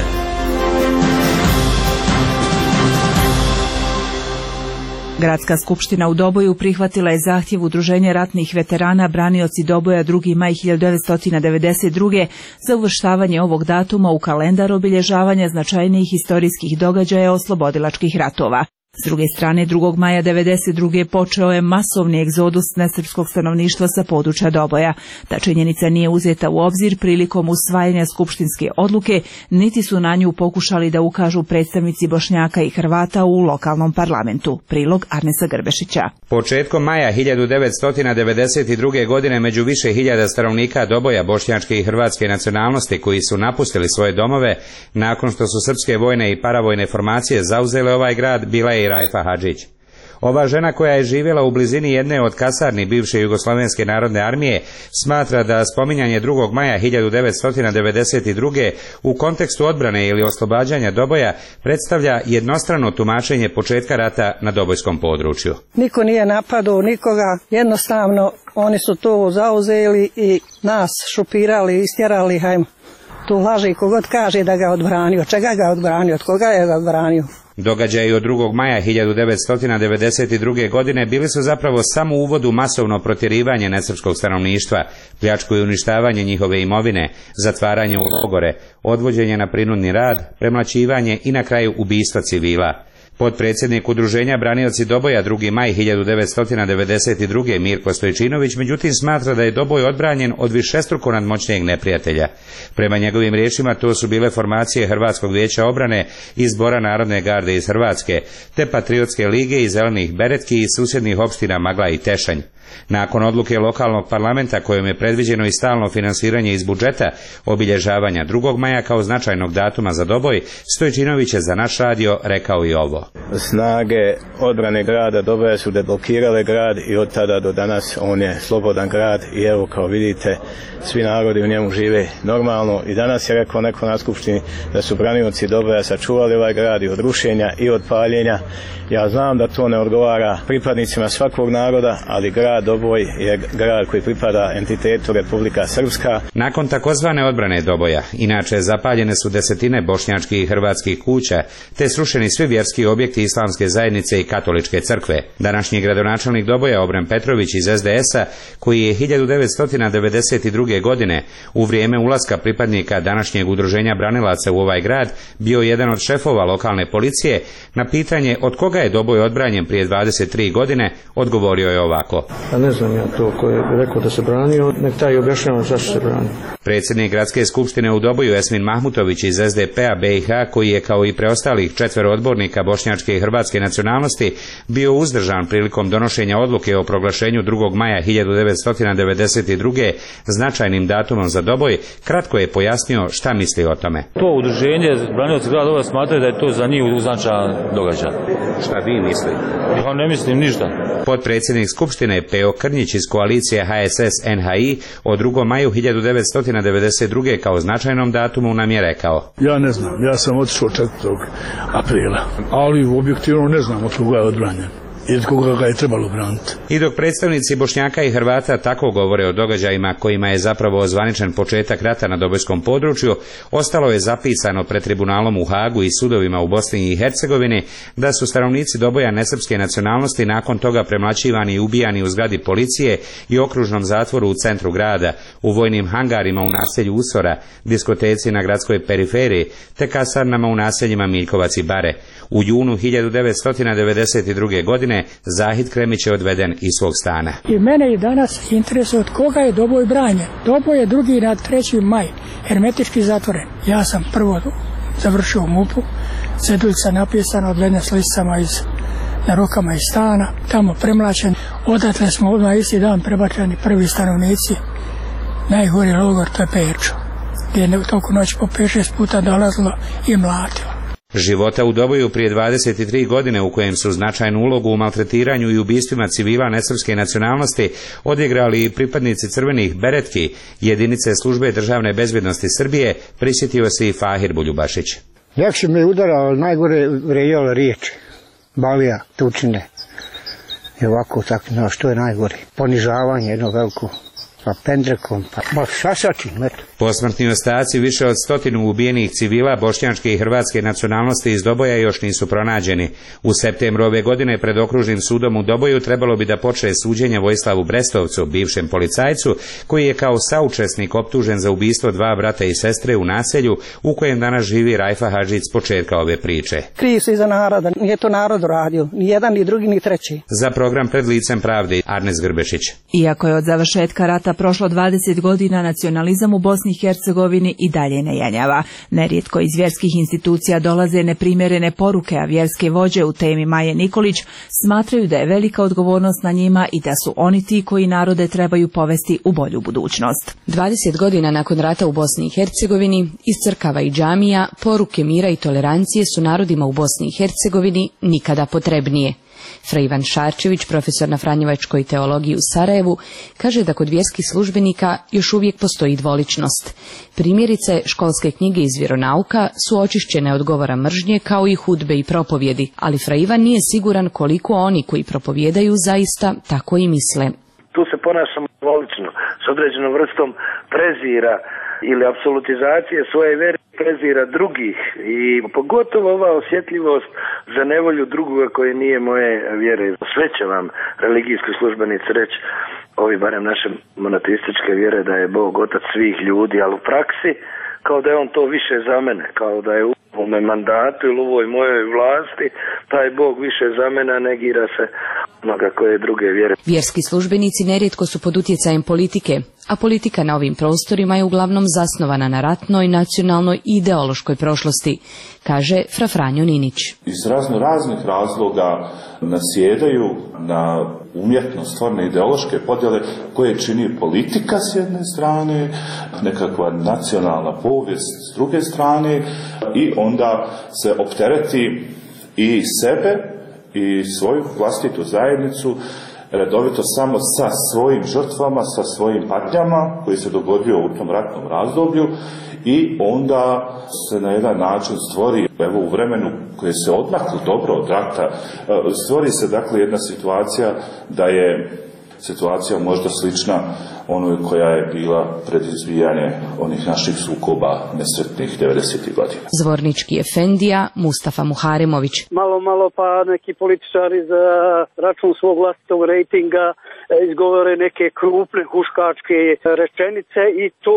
Gradska skupština u Doboju prihvatila je zahtjev Udruženja ratnih veterana Branioci Doboja drugi maj hiljadu devetsto devedeset druge za uvrštavanje ovog datuma u kalendar obilježavanja značajnijih historijskih događaja oslobodilačkih ratova. S druge strane, drugog maja devedeset druge počeo je masovni egzodus nesrpskog stanovništva sa područja Doboja. Ta činjenica nije uzeta u obzir prilikom usvajanja skupštinske odluke, niti su na nju pokušali da ukažu predstavnici Bošnjaka i Hrvata u lokalnom parlamentu. Prilog Arnesa Grbešića. Početkom maja hiljadu devetsto devedeset druge godine među više hiljada stanovnika Doboja bošnjačke i hrvatske nacionalnosti koji su napustili svoje domove nakon što su srpske vojne i paravojne formacije zauzele ovaj grad bila je i Rajfa Hadžić. Ova žena koja je živjela u blizini jedne od kasarni bivše Jugoslovenske narodne armije smatra da spominjanje drugog maja hiljadu devetsto devedeset druge u kontekstu odbrane ili oslobađanja Doboja predstavlja jednostrano tumačenje početka rata na dobojskom području. Niko nije napadao nikoga, jednostavno oni su to zauzeli i nas šupirali, istjerali, hajmo. Tu laži kogod kaže da ga odbranio. Čega ga odbranio? Od koga je ga odbranio? Događaji od drugog maja hiljadu devetsto devedeset druge godine bili su zapravo samo uvod u masovno protjerivanje nesrpskog stanovništva, pljačku i uništavanje njihove imovine, zatvaranje u logore, odvođenje na prinudni rad, premlaćivanje i na kraju ubistva civila. Potpredsjednik Udruženja Branioci Doboja drugi maj hiljadu devetsto devedeset druge Mirko Stojčinović međutim smatra da je Doboj odbranjen od višestruko nadmoćnijeg neprijatelja. Prema njegovim riječima to su bile formacije Hrvatskog vijeća obrane i Zbora Narodne garde iz Hrvatske, te Patriotske lige i Zelenih beretki iz susjednih opština Magla i Tešanj. Nakon odluke lokalnog parlamenta kojom je predviđeno i stalno finansiranje iz budžeta obilježavanja drugog maja kao značajnog datuma za Doboj, Stojčinović je za naš radio rekao i ovo. Snage odbrane grada Doboja su deblokirale grad i od tada do danas on je slobodan grad i evo kao vidite svi narodi u njemu žive normalno i danas je rekao neko na skupštini da su branioci Doboja sačuvali ovaj grad i od rušenja i od paljenja. Ja znam da to ne odgovara pripadnicima svakog naroda, ali grad Doboj je grad koji pripada entitetu Republika Srpska. Nakon takozvane odbrane Doboja, inače zapaljene su desetine bošnjačkih i hrvatskih kuća, te srušeni svi vjerski objekti islamske zajednice i katoličke crkve. Današnji gradonačelnik Doboja Obren Petrović iz es de es a, koji je hiljadu devetsto devedeset druge. godine u vrijeme ulaska pripadnika današnjeg udruženja branilaca u ovaj grad bio jedan od šefova lokalne policije, na pitanje od koga je Doboj odbranjen prije dvadeset tri godine, odgovorio je ovako. A ne znam ja to ko je rekao da se branio, nek taj objašnjava zašto se branio. Predsjednik gradske skupštine u Doboju Esmin Mahmutović iz es de pe a be i ha, koji je kao i preostalih četvero odbornika bošnjačke i hrvatske nacionalnosti bio uzdržan prilikom donošenja odluke o proglašenju drugog maja hiljadu devetsto devedeset druge. značajnim datumom za Doboj, kratko je pojasnio šta misli o tome. To udruženje branioci grada Doboja smatraju da je to za njih značajan događaj. Šta vi mislite? Ja ne mislim ništa. Potpredsjednik Skupštine Peo Krnjić iz koalicije ha es es en ha i o drugom maju hiljadu devetsto devedeset druge. kao značajnom datumu nam je rekao. Ja ne znam, ja sam otišao četvrtog aprila, ali objektivno ne znam od koga je odbranjen i od koga ga je trebalo braniti. I dok predstavnici Bošnjaka i Hrvata tako govore o događajima kojima je zapravo ozvaničen početak rata na dobojskom području, ostalo je zapisano pred tribunalom u Hagu i sudovima u Bosni i Hercegovini da su stanovnici Doboja nesrpske nacionalnosti nakon toga premlaćivani i ubijani u zgradi policije i okružnom zatvoru u centru grada, u vojnim hangarima u naselju Usora, diskoteci na gradskoj periferiji, te kasarnama u naseljima Miljkovac i Bare. U junu hiljadu devetsto devedeset druge. godine Zahid Kremić je odveden iz svog stana. I mene i danas interesuje od koga je Doboj branjen. Doboj je drugi na treći maj, hermetički zatvoren. Ja sam prvo završio u mupu, ceduljica napisana odvedena s lisicama iz, na rukama iz stana, tamo premlačen. Odatle smo odmah isti dan prebačeni prvi stanovnici. Najgori logor, to je Perčo, gdje je toku noć po pet šest puta dolazilo i mlatilo. Života u Doboju prije dvadeset tri godine, u kojem su značajnu ulogu u maltretiranju i ubistvima civila nesrpske nacionalnosti odigrali i pripadnici crvenih beretki, jedinice službe državne bezbjednosti Srbije, prisjetio se i Fahir Buljubašić. Ljekše me udarao, najgore vrejala riječi, balija, tučine. I ovako, tako, no, što je najgore? Ponižavanje jedno veliko. Pa pendrekom, pa baš šašačin, eto. Posmrtni ostaci više od stotinu ubijenih civila bošnjačke i hrvatske nacionalnosti iz Doboja još nisu pronađeni. U septembru ove godine pred okružnim sudom u Doboju trebalo bi da počne suđenje Vojislavu Brestovcu, bivšem policajcu, koji je kao saučesnik optužen za ubistvo dva brata i sestre u naselju u kojem danas živi Rajfa Hadžić s početka ove priče. Krije se iza naroda, nije to narod radio, ni jedan, ni drugi, ni treći. Za program Pred licem pravde, Arnes Grbešić. Iako je od završetka rata prošlo dvadeset godina, nacionalizam u Bosni i Hercegovini i dalje ne jenjava. Nerijetko iz vjerskih institucija dolaze neprimjerene poruke, a vjerske vođe u temi Maje Nikolić smatraju da je velika odgovornost na njima i da su oni ti koji narode trebaju povesti u bolju budućnost. dvadeset godina nakon rata u Bosni i Hercegovini, iz crkava i džamija, poruke mira i tolerancije su narodima u Bosni i Hercegovini nikada potrebnije. Fra Ivan Šarčević, profesor na Franjevačkoj teologiji u Sarajevu, kaže da kod vjerskih službenika još uvijek postoji dvoličnost. Primjerice, školske knjige iz vjeronauka su očišćene od govora mržnje kao i hudbe i propovjedi, ali Fra Ivan nije siguran koliko oni koji propovijedaju zaista tako i misle. Tu se ponašamo dvolično, s određenom vrstom prezira ili apsolutizacije svoje vere, prezira drugih i pogotovo ova osjetljivost za nevolju drugoga koje nije moje vjere. Sve će vam religijski službenici reći, ovi barem naše monoteističke vjere, da je Bog otac svih ljudi, ali u praksi kao da je on to više za mene, kao da je u ovome mandatu ili u ovoj mojoj vlasti, taj Bog više za mene, negira se onoga koje druge vjere. Vjerski službenici nerijetko su pod utjecajem politike, a politika na ovim prostorima je uglavnom zasnovana na ratnoj, nacionalnoj i ideološkoj prošlosti, kaže Fra Franjo Ninić. Iz razno raznih razloga nasjedaju na umjetno stvorene ideološke podjele koje čini politika s jedne strane, nekakva nacionalna povijest s druge strane i onda se optereti i sebe i svoju vlastitu zajednicu redovito samo sa svojim žrtvama, sa svojim patnjama koji se dogodio u tom ratnom razdoblju i onda se na jedan način stvori, evo u vremenu koje se odmaklo dobro od rata, stvori se dakle jedna situacija da je situacija možda slična onoj koja je bila pred izbijanje onih naših sukoba nesretnih devedesetih godina. Zvornički efendija Mustafa Muharemović. Malo, malo pa neki političari za račun svog vlastitog rejtinga izgovore neke krupne huškačke rečenice i to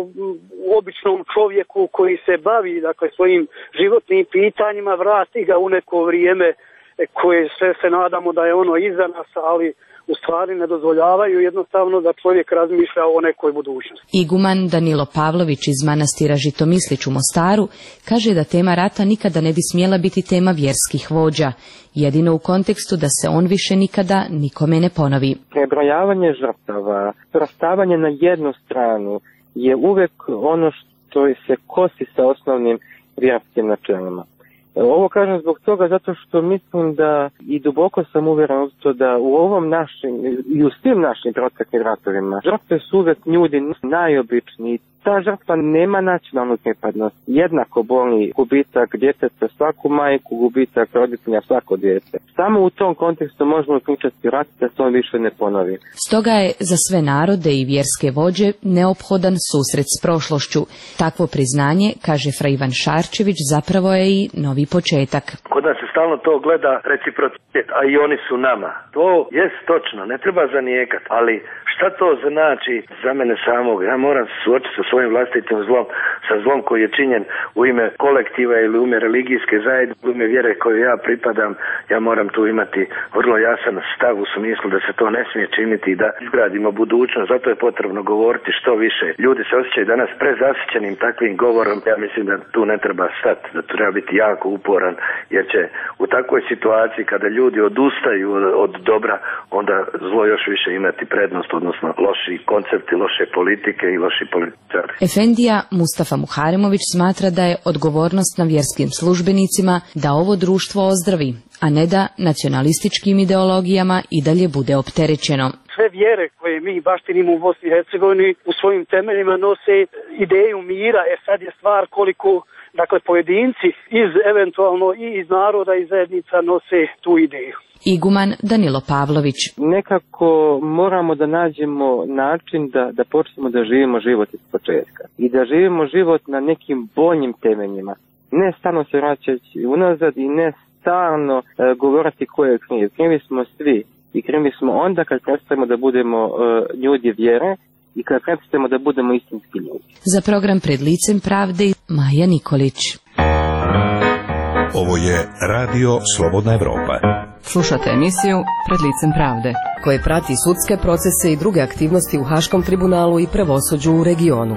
običnom čovjeku koji se bavi dakle svojim životnim pitanjima vrati ga u neko vrijeme koje sve se nadamo da je ono iza nas, ali u stvari ne dozvoljavaju jednostavno da čovjek razmišlja o nekoj budućnosti. Iguman Danilo Pavlović iz manastira Žitomislić u Mostaru kaže da tema rata nikada ne bi smjela biti tema vjerskih vođa, jedino u kontekstu da se on više nikada nikome ne ponovi. Prebrojavanje žrtava, svrstavanje na jednu stranu je uvek ono što se kosi sa osnovnim vjerskim načelima. Ovo kažem zbog toga zato što mislim da i duboko sam uvjeren u to da u ovom našim i u svim našim proteklim ratovima žrtve su uvijek ljudi najobičniji. Ta žrtva nema nacionalnu pripadnost. Jednako boli gubitak djeteta svaku majku, gubitak roditelja svako dijete. Samo u tom kontekstu možemo pričati rat da se on više ne ponovi. Stoga je za sve narode i vjerske vođe neophodan susret s prošlošću. Takvo priznanje, kaže fra Ivan Šarčević, zapravo je i novi početak. Kod nas se stalno to gleda reciprocitet, a i oni su nama. To jest točno, ne treba zanijekat, ali šta to znači za mene samog? Ja moram se suočiti sa svojim vlastitim zlom, sa zlom koji je činjen u ime kolektiva ili u ime religijske zajednice, u ime vjere koju ja pripadam. Ja moram tu imati vrlo jasan stav u smislu da se to ne smije činiti i da izgradimo budućnost. Zato je potrebno govoriti što više. Ljudi se osjećaju danas prezasićenim takvim govorom. Ja mislim da tu ne treba stati, da tu treba biti jako uporan, jer će u takvoj situaciji kada ljudi odustaju od dobra, onda zlo još više imati prednost, odnosno loši koncepti, loše politike i loši političari. Efendija Mustafa Muharemović smatra da je odgovornost na vjerskim službenicima da ovo društvo ozdravi, a ne da nacionalističkim ideologijama i dalje bude opterećeno. Sve vjere koje mi baštinimo u Bosni i Hercegovini u svojim temeljima nose ideju mira, e sad je stvar koliko dakle pojedinci iz eventualno i iz naroda i zajednica nose tu ideju. Iguman Danilo Pavlović. Nekako moramo da nađemo način da, da počnemo da živimo život iz početka i da živimo život na nekim boljim temeljima. Ne stalno se vraćajući unazad i ne stalno e, govoriti ko je kriv. Krivi smo svi i krivi smo onda kad prestanemo da budemo e, ljudi vjere i kad prestanemo da budemo istinski ljudi. Za program Pred licem pravde Maja Nikolić. Ovo je Radio Slobodna Evropa. Slušate emisiju Pred licem pravde, koje prati sudske procese i druge aktivnosti u Haškom tribunalu i pravosuđu u regionu.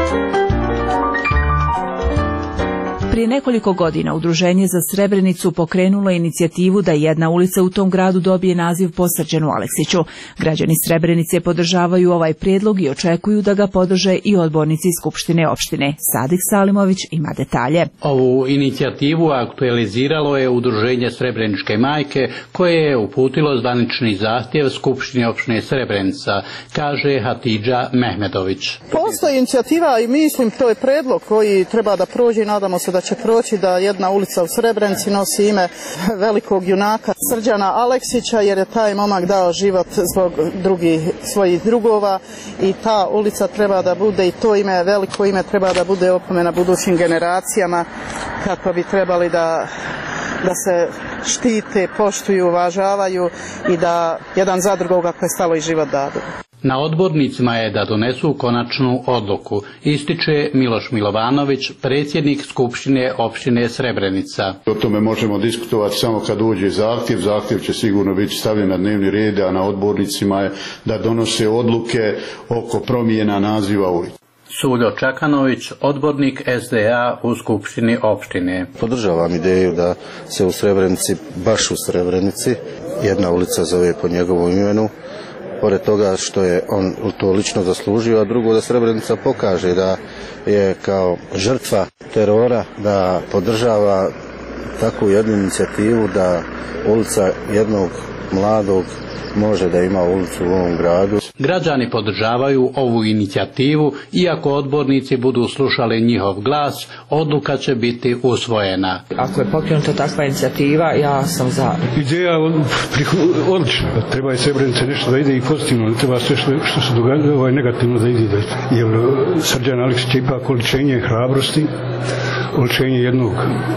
Prije nekoliko godina Udruženje za Srebrenicu pokrenulo inicijativu da jedna ulica u tom gradu dobije naziv po Srđanu Aleksiću. Građani Srebrenice podržavaju ovaj prijedlog i očekuju da ga podrže i odbornici Skupštine opštine. Sadik Salimović ima detalje. Ovu inicijativu aktualiziralo je Udruženje Srebreničke majke koje je uputilo zvanični zahtjev Skupštine opštine Srebrenica, kaže Hatidža Mehmedović. Postoji inicijativa i mislim to je predlog koji treba da prođe i nadamo se da će proći da jedna ulica u Srebrenici nosi ime velikog junaka Srđana Aleksića, jer je taj momak dao život zbog drugih svojih drugova i ta ulica treba da bude i to ime, veliko ime treba da bude opomena budućim generacijama kako bi trebali da da se štite, poštuju, uvažavaju i da jedan za drugoga koji je stalo i život dadu. Na odbornicima je da donesu konačnu odluku, ističe Miloš Milovanović, predsjednik Skupštine opštine Srebrenica. O tome možemo diskutovati samo kad uđe zahtjev. Zahtjev će sigurno biti stavljen na dnevni red, a na odbornicima je da donose odluke oko promjena naziva ulice. Suljo Čakanović, odbornik S D A u Skupštini opštine. Podržavam ideju da se u Srebrenici, baš u Srebrenici, jedna ulica zove po njegovom imenu, pored toga što je on to lično zaslužio, a drugo da Srebrenica pokaže da je kao žrtva terora, da podržava takvu jednu inicijativu da ulica jednog mladog može da ima ulicu u ovom gradu. Građani podržavaju ovu inicijativu, iako odbornici budu slušali njihov glas, odluka će biti usvojena. Ako je pokrenuta takva inicijativa, ja sam za. Ideja odlična. Treba je Srebrenica nešto da ide i pozitivno, ne treba sve što, što se događa ovaj negativno da ide. Jer Srđan Aleksić je ipak oličenje hrabrosti, oličenje jednog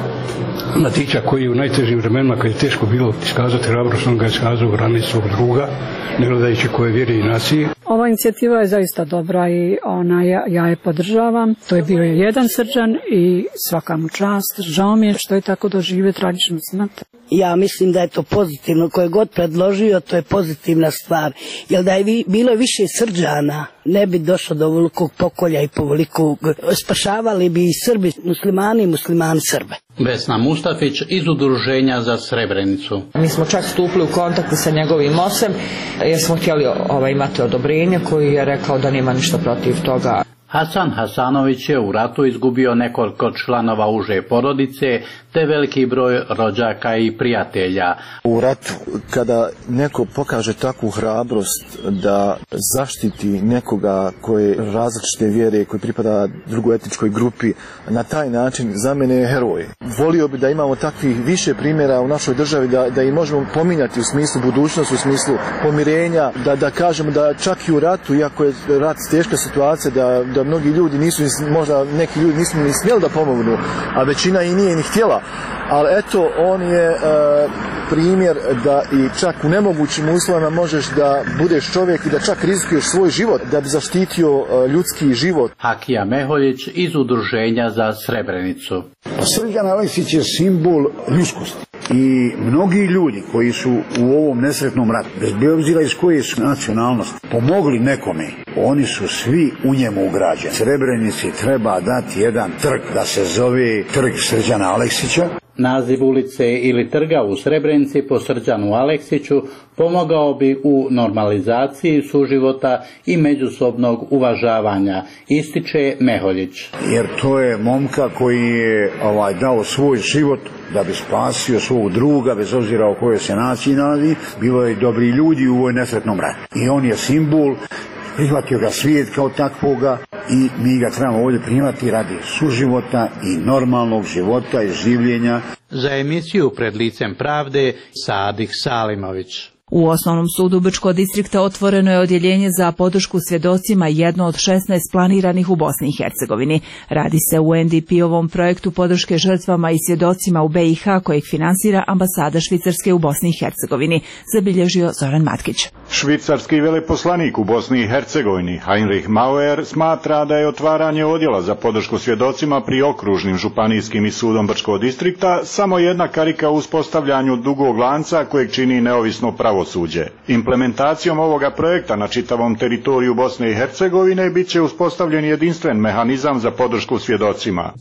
mladića koji je u najtežim vremenima, kad je teško bilo iskazati hrabrost, on ga je iskazao u rani svog druga, ne gledajući koje vjere i nacije. Ova inicijativa je zaista dobra i ona, ja, ja je podržavam. To je bio jedan Srđan i svaka mu čast. Žao mi je što je tako doživio tragičnu smrt. Ja mislim da je to pozitivno. Ko je god predložio, to je pozitivna stvar. Jer da je vi, bilo više Srđana, ne bi došlo do ovolikog pokolja i povolikog. Spašavali bi i Srbi, muslimani i muslimani Srbe. Vesna Mustafić iz Udruženja za Srebrenicu. Mi smo čak stupili u kontakt sa njegovim ocem jer smo htjeli ovaj, imati odobrenje koji je rekao da nema ništa protiv toga. Hasan Hasanović je u ratu izgubio nekoliko članova uže porodice te veliki broj rođaka i prijatelja. U ratu, kada neko pokaže takvu hrabrost da zaštiti nekoga koje različite vjere, koji pripada drugoj etničkoj grupi, na taj način za mene je heroj. Volio bi da imamo takvih više primjera u našoj državi, da, da ih možemo pominjati u smislu budućnosti, u smislu pomirenja, da, da kažemo da čak i u ratu, iako je rat teška situacija, da, da mnogi ljudi nisu, možda neki ljudi nisu ni smjeli da pomognu, a većina i nije ni htjela. Ali eto, on je e, primjer da i čak u nemogućim uslovima možeš da budeš čovjek i da čak rizikuješ svoj život da bi zaštitio e, ljudski život. Hakija Meholjić iz Udruženja za Srebrenicu. Srđan Aleksić je simbol ljudskosti. I mnogi ljudi koji su u ovom nesretnom ratu, bez obzira iz koje su nacionalnosti, pomogli nekome, oni su svi u njemu ugrađeni. Srebrenici treba dati jedan trg da se zove Trg Srđana Aleksića. Naziv ulice ili trga u Srebrenici po Srđanu Aleksiću pomogao bi u normalizaciji suživota i međusobnog uvažavanja, ističe Meholjić. Jer to je momka koji je ovaj, dao svoj život da bi spasio svog druga, bez obzira o kojoj se naciji nalazi. Bilo je dobri ljudi u ovoj nesretnom ratu. I on je simbol, prihvatio ga svijet kao takvoga i mi ga trebamo ovdje primati radi suživota i normalnog života i življenja. Za emisiju Pred licem pravde Sadik Salimović. U Osnovnom sudu Brčkog distrikta otvoreno je odjeljenje za podršku svjedocima, jedno od šesnaest planiranih u Bosni i Hercegovini. Radi se u en de pe-ovom projektu podrške žrtvama i svjedocima u be i ha kojeg finansira ambasada Švicarske u Bosni i Hercegovini, zabilježio Zoran Matkić. Švicarski veleposlanik u Bosni i Hercegovini Heinrich Mauer smatra da je otvaranje odjela za podršku svjedocima pri okružnim županijskim i sudom Brčkog distrikta samo jedna karika u uspostavljanju dugog lanca kojeg čini neovisno pravo suđe. Implementacijom ovoga projekta na čitavom teritoriju Bosne i Hercegovine bit će uspostavljen jedinstven mehanizam za podršku svjedocima.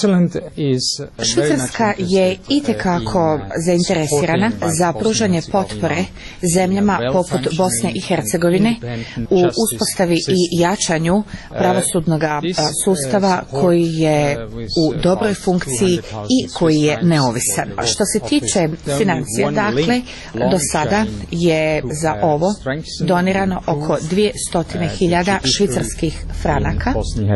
Švicarska je itekako zainteresirana za pružanje potpore zemljama poput Bosne i Hercegovine u uspostavi i jačanju pravosudnog sustava koji je u dobroj funkciji i koji je neovisan. Što se tiče financija, dakle, do sada je za ovo donirano oko dvjesto hiljada švicarskih franaka.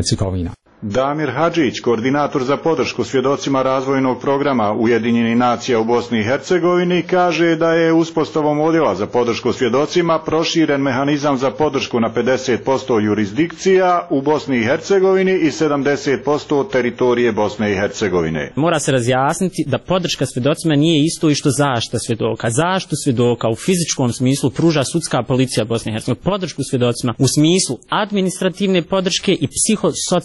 Damir Hadžić, koordinator za podršku svjedocima razvojnog programa Ujedinjenih nacija u Bosni i Hercegovini, kaže da je uspostavom odjela za podršku svjedocima proširen mehanizam za podršku na pedeset posto jurisdikcija u Bosni i Hercegovini i sedamdeset posto teritorije Bosne i Hercegovine. Mora se razjasniti da podrška svjedocima nije isto i što zaštita svjedoka. Zaštitu svjedoka u fizičkom smislu pruža sudska policija Bosne i Hercegovine. Podršku svjedocima u smislu administrativne podrške i psihosocijalne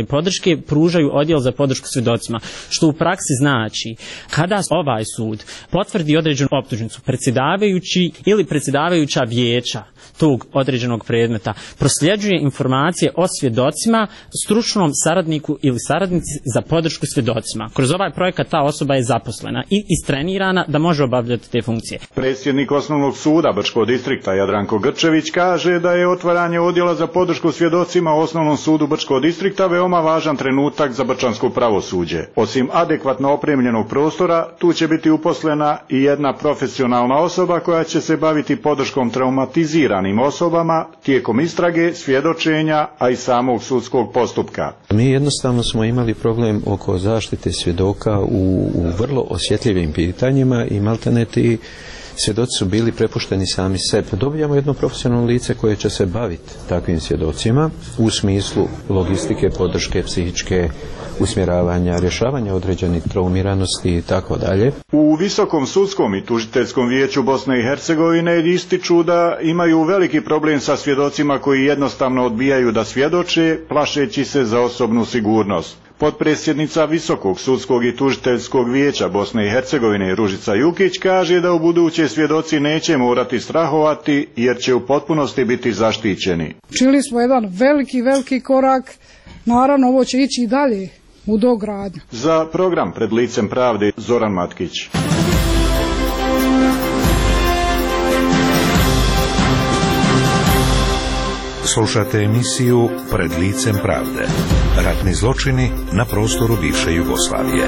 podrške pružaju odjel za podršku svjedocima, što u praksi znači kada ovaj sud potvrdi određenu optužnicu, predsjedavajući ili predsjedavajuća vijeća tog određenog predmeta prosljeđuje informacije o svjedocima stručnom saradniku ili saradnici za podršku svjedocima. Kroz ovaj projekat ta osoba je zaposlena i istrenirana da može obavljati te funkcije. Predsjednik Osnovnog suda Brčkog distrikta Jadranko Grčević kaže da je otvaranje odjela za podršku svjedocima u Osnovnom sudu Brčkog distrikta veoma važan trenutak za brčansko pravosuđe. Osim adekvatno opremljenog prostora, tu će biti uposlena i jedna profesionalna osoba koja će se baviti podrškom traumatiziranim osobama tijekom istrage, svjedočenja, a i samog sudskog postupka. Mi jednostavno smo imali problem oko zaštite svjedoka u, u vrlo osjetljivim pitanjima i maltene ti svjedoci su bili prepušteni sami sebi. Dobijamo jedno profesionalno lice koje će se baviti takvim svjedocima u smislu logistike, podrške, psihičke, usmjeravanja, rješavanja određenih traumiranosti i tako dalje. U Visokom sudskom i tužiteljskom vijeću Bosne i Hercegovine ističu da imaju veliki problem sa svjedocima koji jednostavno odbijaju da svjedoče, plašeći se za osobnu sigurnost. Potpredsjednica Visokog sudskog i tužiteljskog vijeća Bosne i Hercegovine Ružica Jukić kaže da u buduće svjedoci neće morati strahovati jer će u potpunosti biti zaštićeni. Čili smo jedan veliki, veliki korak, naravno ovo će ići i dalje u dogradnju. Za program Pred licem pravde Zoran Matkić. Slušate emisiju Pred licem pravde. Ratni zločini na prostoru bivše Jugoslavije.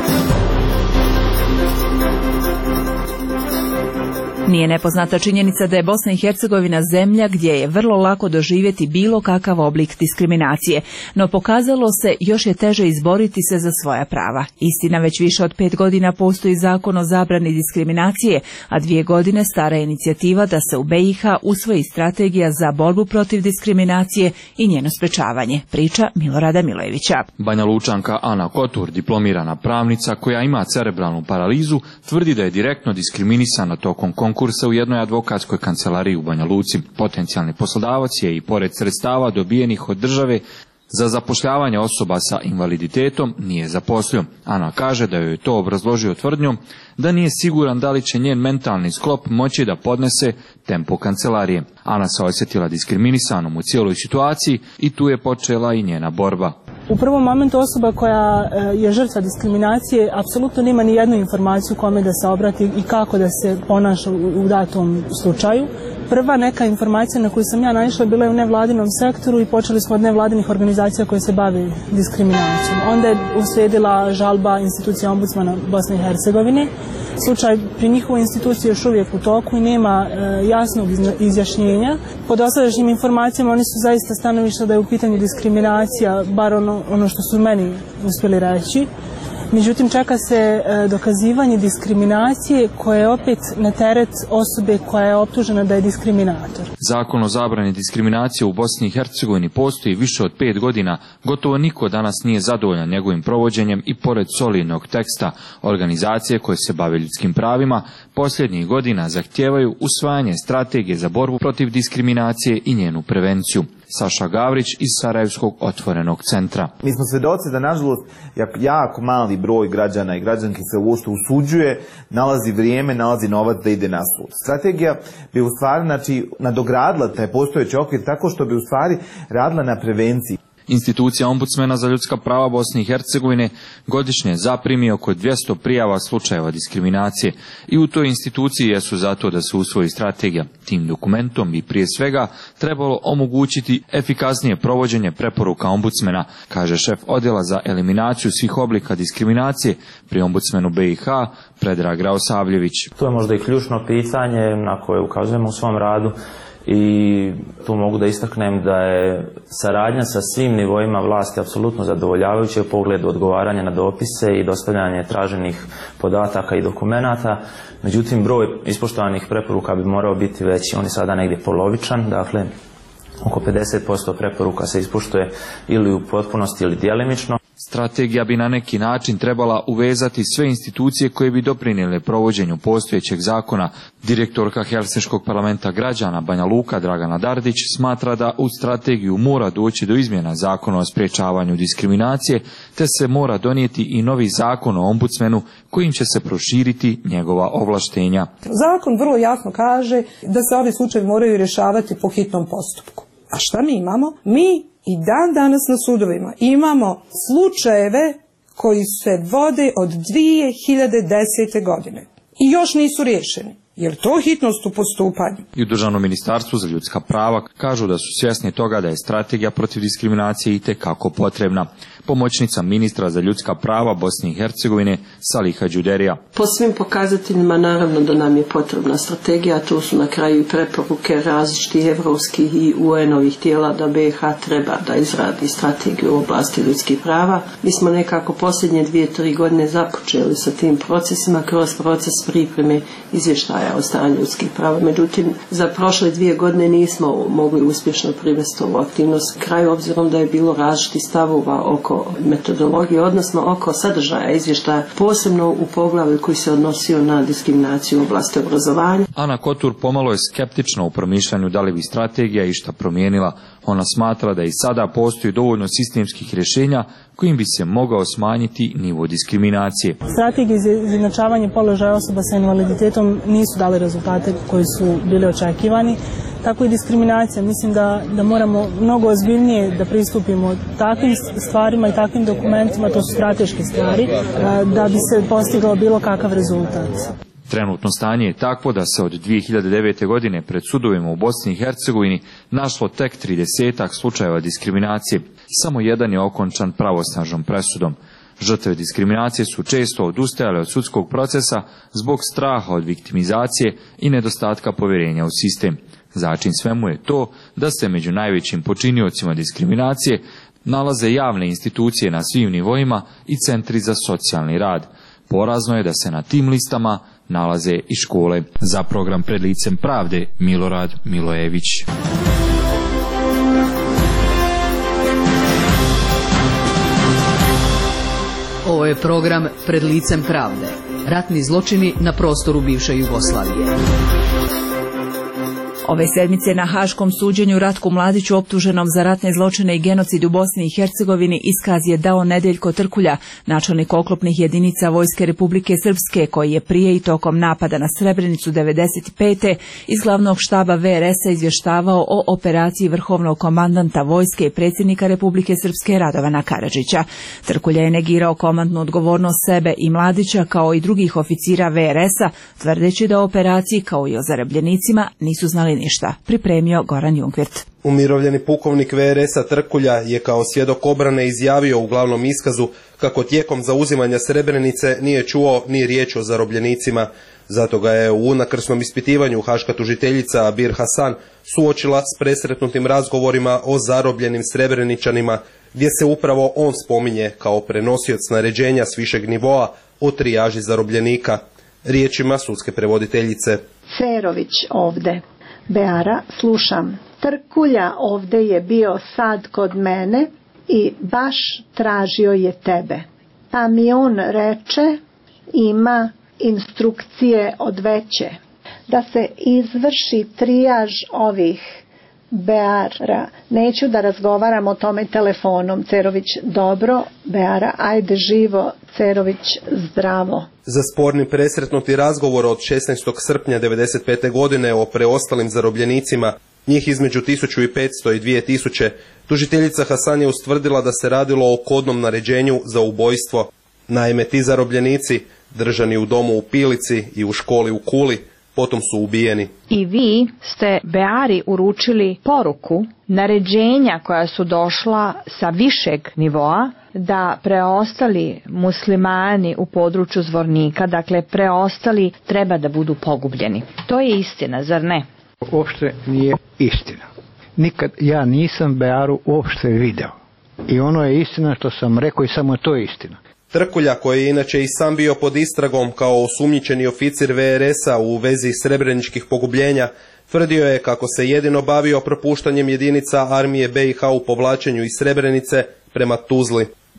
Nije nepoznata činjenica da je Bosna i Hercegovina zemlja gdje je vrlo lako doživjeti bilo kakav oblik diskriminacije, no pokazalo se još je teže izboriti se za svoja prava. Istina, već više od pet godina postoji zakon o zabrani diskriminacije, a dvije godine stara je inicijativa da se u B i H usvoji strategija za borbu protiv diskriminacije i njeno sprečavanje, priča Milorada Milojevića. Banja Lučanka Ana Kotur, diplomirana pravnica koja ima cerebralnu paralizu, tvrdi da je direktno diskriminisana tokom konkursa u jednoj advokatskoj kancelariji u Banja Luci. Potencijalni poslodavac je i pored sredstava dobijenih od države za zapošljavanje osoba sa invaliditetom nije zaposlio. Ana kaže da joj je to obrazložio tvrdnjom da nije siguran da li će njen mentalni sklop moći da podnese tempo kancelarije. Ana se osjetila diskriminisanom u cijeloj situaciji i tu je počela i njena borba. U prvom momentu osoba koja je žrtva diskriminacije apsolutno nema ni jednu informaciju kome da se obrati i kako da se ponaša u datom slučaju. Prva neka informacija na koju sam ja naišla bila je u nevladinom sektoru i počeli smo od nevladinih organizacija koje se bave diskriminacijom. Onda je uslijedila žalba institucije ombudsmana Bosne i Hercegovine. Slučaj pri njihovoj instituciji još uvijek u toku i nema e, jasnog izjašnjenja. Po dosadašnjim informacijama oni su zaista stanovišta da je u pitanju diskriminacija, bar ono, ono što su meni uspjeli reći. Međutim, čeka se e, dokazivanje diskriminacije koje je opet na teret osobe koja je optužena da je diskriminator. Zakon o zabrani diskriminacije u Bosni i Hercegovini postoji više od pet godina. Gotovo niko danas nije zadovoljan njegovim provođenjem i pored solidnog teksta organizacije koje se bave ljudskim pravima, posljednjih godina zahtijevaju usvajanje strategije za borbu protiv diskriminacije i njenu prevenciju. Saša Gavrić iz Sarajevskog otvorenog centra. Mi smo svjedoci da nažalost jako mali broj građana i građanki se uopšte usuđuje, nalazi vrijeme, nalazi novac da ide na sud. Strategija bi u stvari znači, nadogradila taj postojeći okvir tako što bi u stvari radila na prevenciji. Institucija ombudsmena za ljudska prava Bosne i Hercegovine godišnje zaprimi oko dvjesto prijava slučajeva diskriminacije i u toj instituciji jesu zato da se usvoji strategija. Tim dokumentom bi prije svega trebalo omogućiti efikasnije provođenje preporuka ombudsmena, kaže šef odjela za eliminaciju svih oblika diskriminacije pri ombudsmenu B i H Predrag Raosavljević. To je možda i ključno pitanje na koje ukazujemo u svom radu. I tu mogu da istaknem da je saradnja sa svim nivoima vlasti apsolutno zadovoljavajuća u pogledu odgovaranja na dopise i dostavljanje traženih podataka i dokumenata. Međutim, broj ispoštovanih preporuka bi morao biti veći. On je sada negdje polovičan, dakle oko pedeset posto preporuka se ispoštuje ili u potpunosti ili djelimično. Strategija bi na neki način trebala uvezati sve institucije koje bi doprinijele provođenju postojećeg zakona. Direktorka Helsinškog parlamenta građana Banja Luka Dragana Dardić smatra da u strategiju mora doći do izmjena zakona o sprječavanju diskriminacije, te se mora donijeti i novi zakon o ombudsmenu kojim će se proširiti njegova ovlaštenja. Zakon vrlo jasno kaže da se ovi slučajevi moraju rješavati po hitnom postupku. A šta mi imamo? Mi i dan danas na sudovima imamo slučajeve koji se vode od dvije hiljade desete. godine i još nisu riješeni. Je li to hitnost u postupanju? I u Državnom ministarstvu za ljudska prava kažu da su svjesni toga da je strategija protiv diskriminacije itekako potrebna. Pomoćnica ministra za ljudska prava Bosne i Hercegovine Saliha Đuderija. Po svim pokazateljima naravno da nam je potrebna strategija, tu su na kraju i preporuke različitih evropskih i U N-ovih tijela da B i H treba da izradi strategiju u oblasti ljudskih prava. Mi smo nekako posljednje dvije, tri godine započeli sa tim procesima kroz proces pripreme izvještaja o stanju ljudskih prava. Međutim, za prošle dvije godine nismo mogli uspješno privesti ovu aktivnost kraju, obzirom da je bilo različitih stavova oko metodologije, odnosno oko sadržaja izvještaja, posebno u poglavlju koji se odnosio na diskriminaciju u oblasti obrazovanja. Ana Kotur pomalo je skeptična u promišljanju da li bi strategija išta promijenila. Ona smatra da i sada postoji dovoljno sistemskih rješenja kojim bi se mogao smanjiti nivo diskriminacije. Strategije za izjednačavanje položaja osoba sa invaliditetom nisu dale rezultate koji su bili očekivani. Tako i diskriminacija. Mislim da, da moramo mnogo ozbiljnije da pristupimo takvim stvarima i takvim dokumentima, to su strateške stvari, da bi se postigao bilo kakav rezultat. Trenutno stanje je takvo da se od dvije hiljade devete. godine pred sudovima u Bosni i Hercegovini našlo tek tridesetak slučajeva diskriminacije. Samo jedan je okončan pravosnažnom presudom. Žrtve diskriminacije su često odustajale od sudskog procesa zbog straha od viktimizacije i nedostatka povjerenja u sistem. Začin svemu je to da se među najvećim počiniocima diskriminacije nalaze javne institucije na svim nivoima i centri za socijalni rad. Porazno je da se na tim listama nalaze i škole. Za program Pred licem pravde Milorad Milojević. Ovo je program Pred licem pravde. Ratni zločini na prostoru bivše Jugoslavije. Ove sedmice na Haškom suđenju Ratku Mladiću optuženom za ratne zločine i genocid u Bosni i Hercegovini iskaz je dao Nedeljko Trkulja, načelnik oklopnih jedinica Vojske Republike Srpske, koji je prije i tokom napada na Srebrenicu devedeset pete iz glavnog štaba V R S-a izvještavao o operaciji vrhovnog komandanta vojske i predsjednika Republike Srpske Radovana Karadžića. Trkulja je negirao komandnu odgovornost sebe i Mladića kao i drugih oficira V R S-a, tvrdeći da o operaciji kao i o zarobljenicima nisu znali ništa. Pripremio Goran Junkvirt. Umirovljeni pukovnik V R S-a Trkulja je kao svjedok obrane izjavio u glavnom iskazu kako tijekom zauzimanja Srebrenice nije čuo ni riječ o zarobljenicima. Zato ga je u unakrsnom ispitivanju haška tužiteljica Bir Hasan suočila s presretnutim razgovorima o zarobljenim Srebreničanima, gdje se upravo on spominje kao prenosioc naređenja s višeg nivoa o trijaži zarobljenika. Riječima sudske prevoditeljice. Cerović ovde. Beara, slušam. Trkulja ovde je bio sad kod mene i baš tražio je tebe. Pa mi on reče, ima instrukcije od veće, da se izvrši trijaž ovih Beara. Neću da razgovaram o tome telefonom. Cerović, dobro. Beara, ajde živo. Cerović, zdravo. Za sporni presretnuti razgovor od šesnaestog srpnja devedeset pete. godine o preostalim zarobljenicima, njih između tisuću petsto i dvije tisuće, tužiteljica Hasan je ustvrdila da se radilo o kodnom naređenju za ubojstvo. Naime, ti zarobljenici, držani u domu u Pilici i u školi u Kuli, potom su ubijeni. I vi ste Beari uručili poruku, naređenja koja su došla sa višeg nivoa, da preostali muslimani u području Zvornika, dakle preostali, treba da budu pogubljeni. To je istina, zar ne? Uopšte nije istina. Nikad ja nisam Bearu uopšte video. I ono je istina što sam rekao i samo to je istina. Trkulja, koji je inače i sam bio pod istragom kao osumnjičeni oficir V R S-a u vezi srebreničkih pogubljenja, tvrdio je kako se jedino bavio propuštanjem jedinica armije B i H u povlačenju iz Srebrenice prema Tuzli.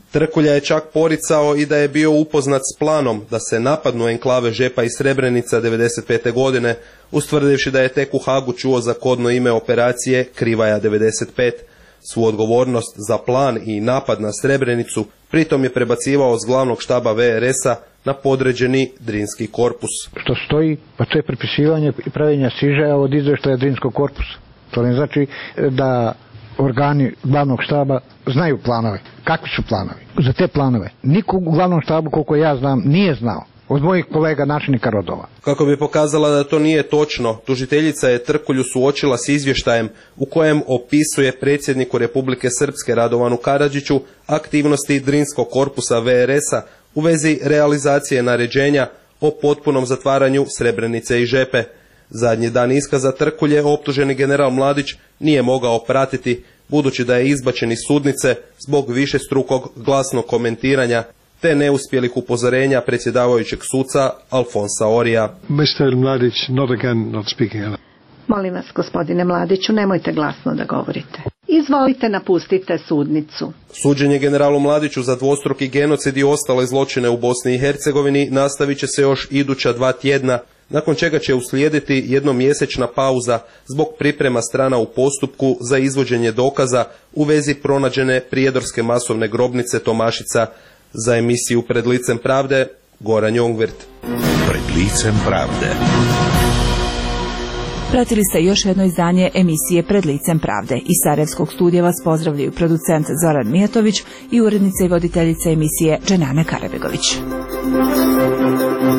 Trkulja je čak poricao i da je bio upoznat s planom da se napadnu enklave Žepa i Srebrenica devedeset pete godine, ustvrdivši da je tek u Hagu čuo za kodno ime operacije Krivaja devedeset pet. Svu odgovornost za plan i napad na Srebrenicu pritom je prebacivao s glavnog štaba ve er es a na podređeni Drinski korpus. Što stoji, pa to je prepisivanje i pravljenja sižaja od izveštaja Drinskog korpusa. To ne znači da organi glavnog štaba znaju planove. Kakvi su planovi? Za te planove niko u glavnom štabu, koliko ja znam, nije znao. Od mojih kolega načelnika rodova. Kako bi pokazala da to nije točno, tužiteljica je Trkulju suočila s izvještajem u kojem opisuje predsjedniku Republike Srpske Radovanu Karadžiću aktivnosti Drinskog korpusa ve er es a u vezi realizacije naređenja o potpunom zatvaranju Srebrenice i Žepe. Zadnji dan iskaza Trkulje optuženi general Mladić nije mogao pratiti, budući da je izbačen iz sudnice zbog višestrukog glasnog komentiranja te neuspjelih upozorenja predsjedavajućeg suca Alfonsa Orija. mister Mladić, not again, not speaking. Molim vas, gospodine Mladiću, nemojte glasno da govorite. Izvolite, napustite sudnicu. Suđenje generalu Mladiću za dvostruki genocid i ostale zločine u Bosni i Hercegovini nastavit će se još iduća dva tjedna, nakon čega će uslijediti jednomjesečna pauza zbog priprema strana u postupku za izvođenje dokaza u vezi pronađene prijedorske masovne grobnice Tomašica. Za emisiju Pred licem pravde, Goran Jongvirt. Pred licem pravde. Pratili ste još jedno izdanje emisije Pred licem pravde. Iz Sarajevskog studija vas pozdravljaju producent Zoran Mijatović i urednica i voditeljica emisije Dženana Karabegović.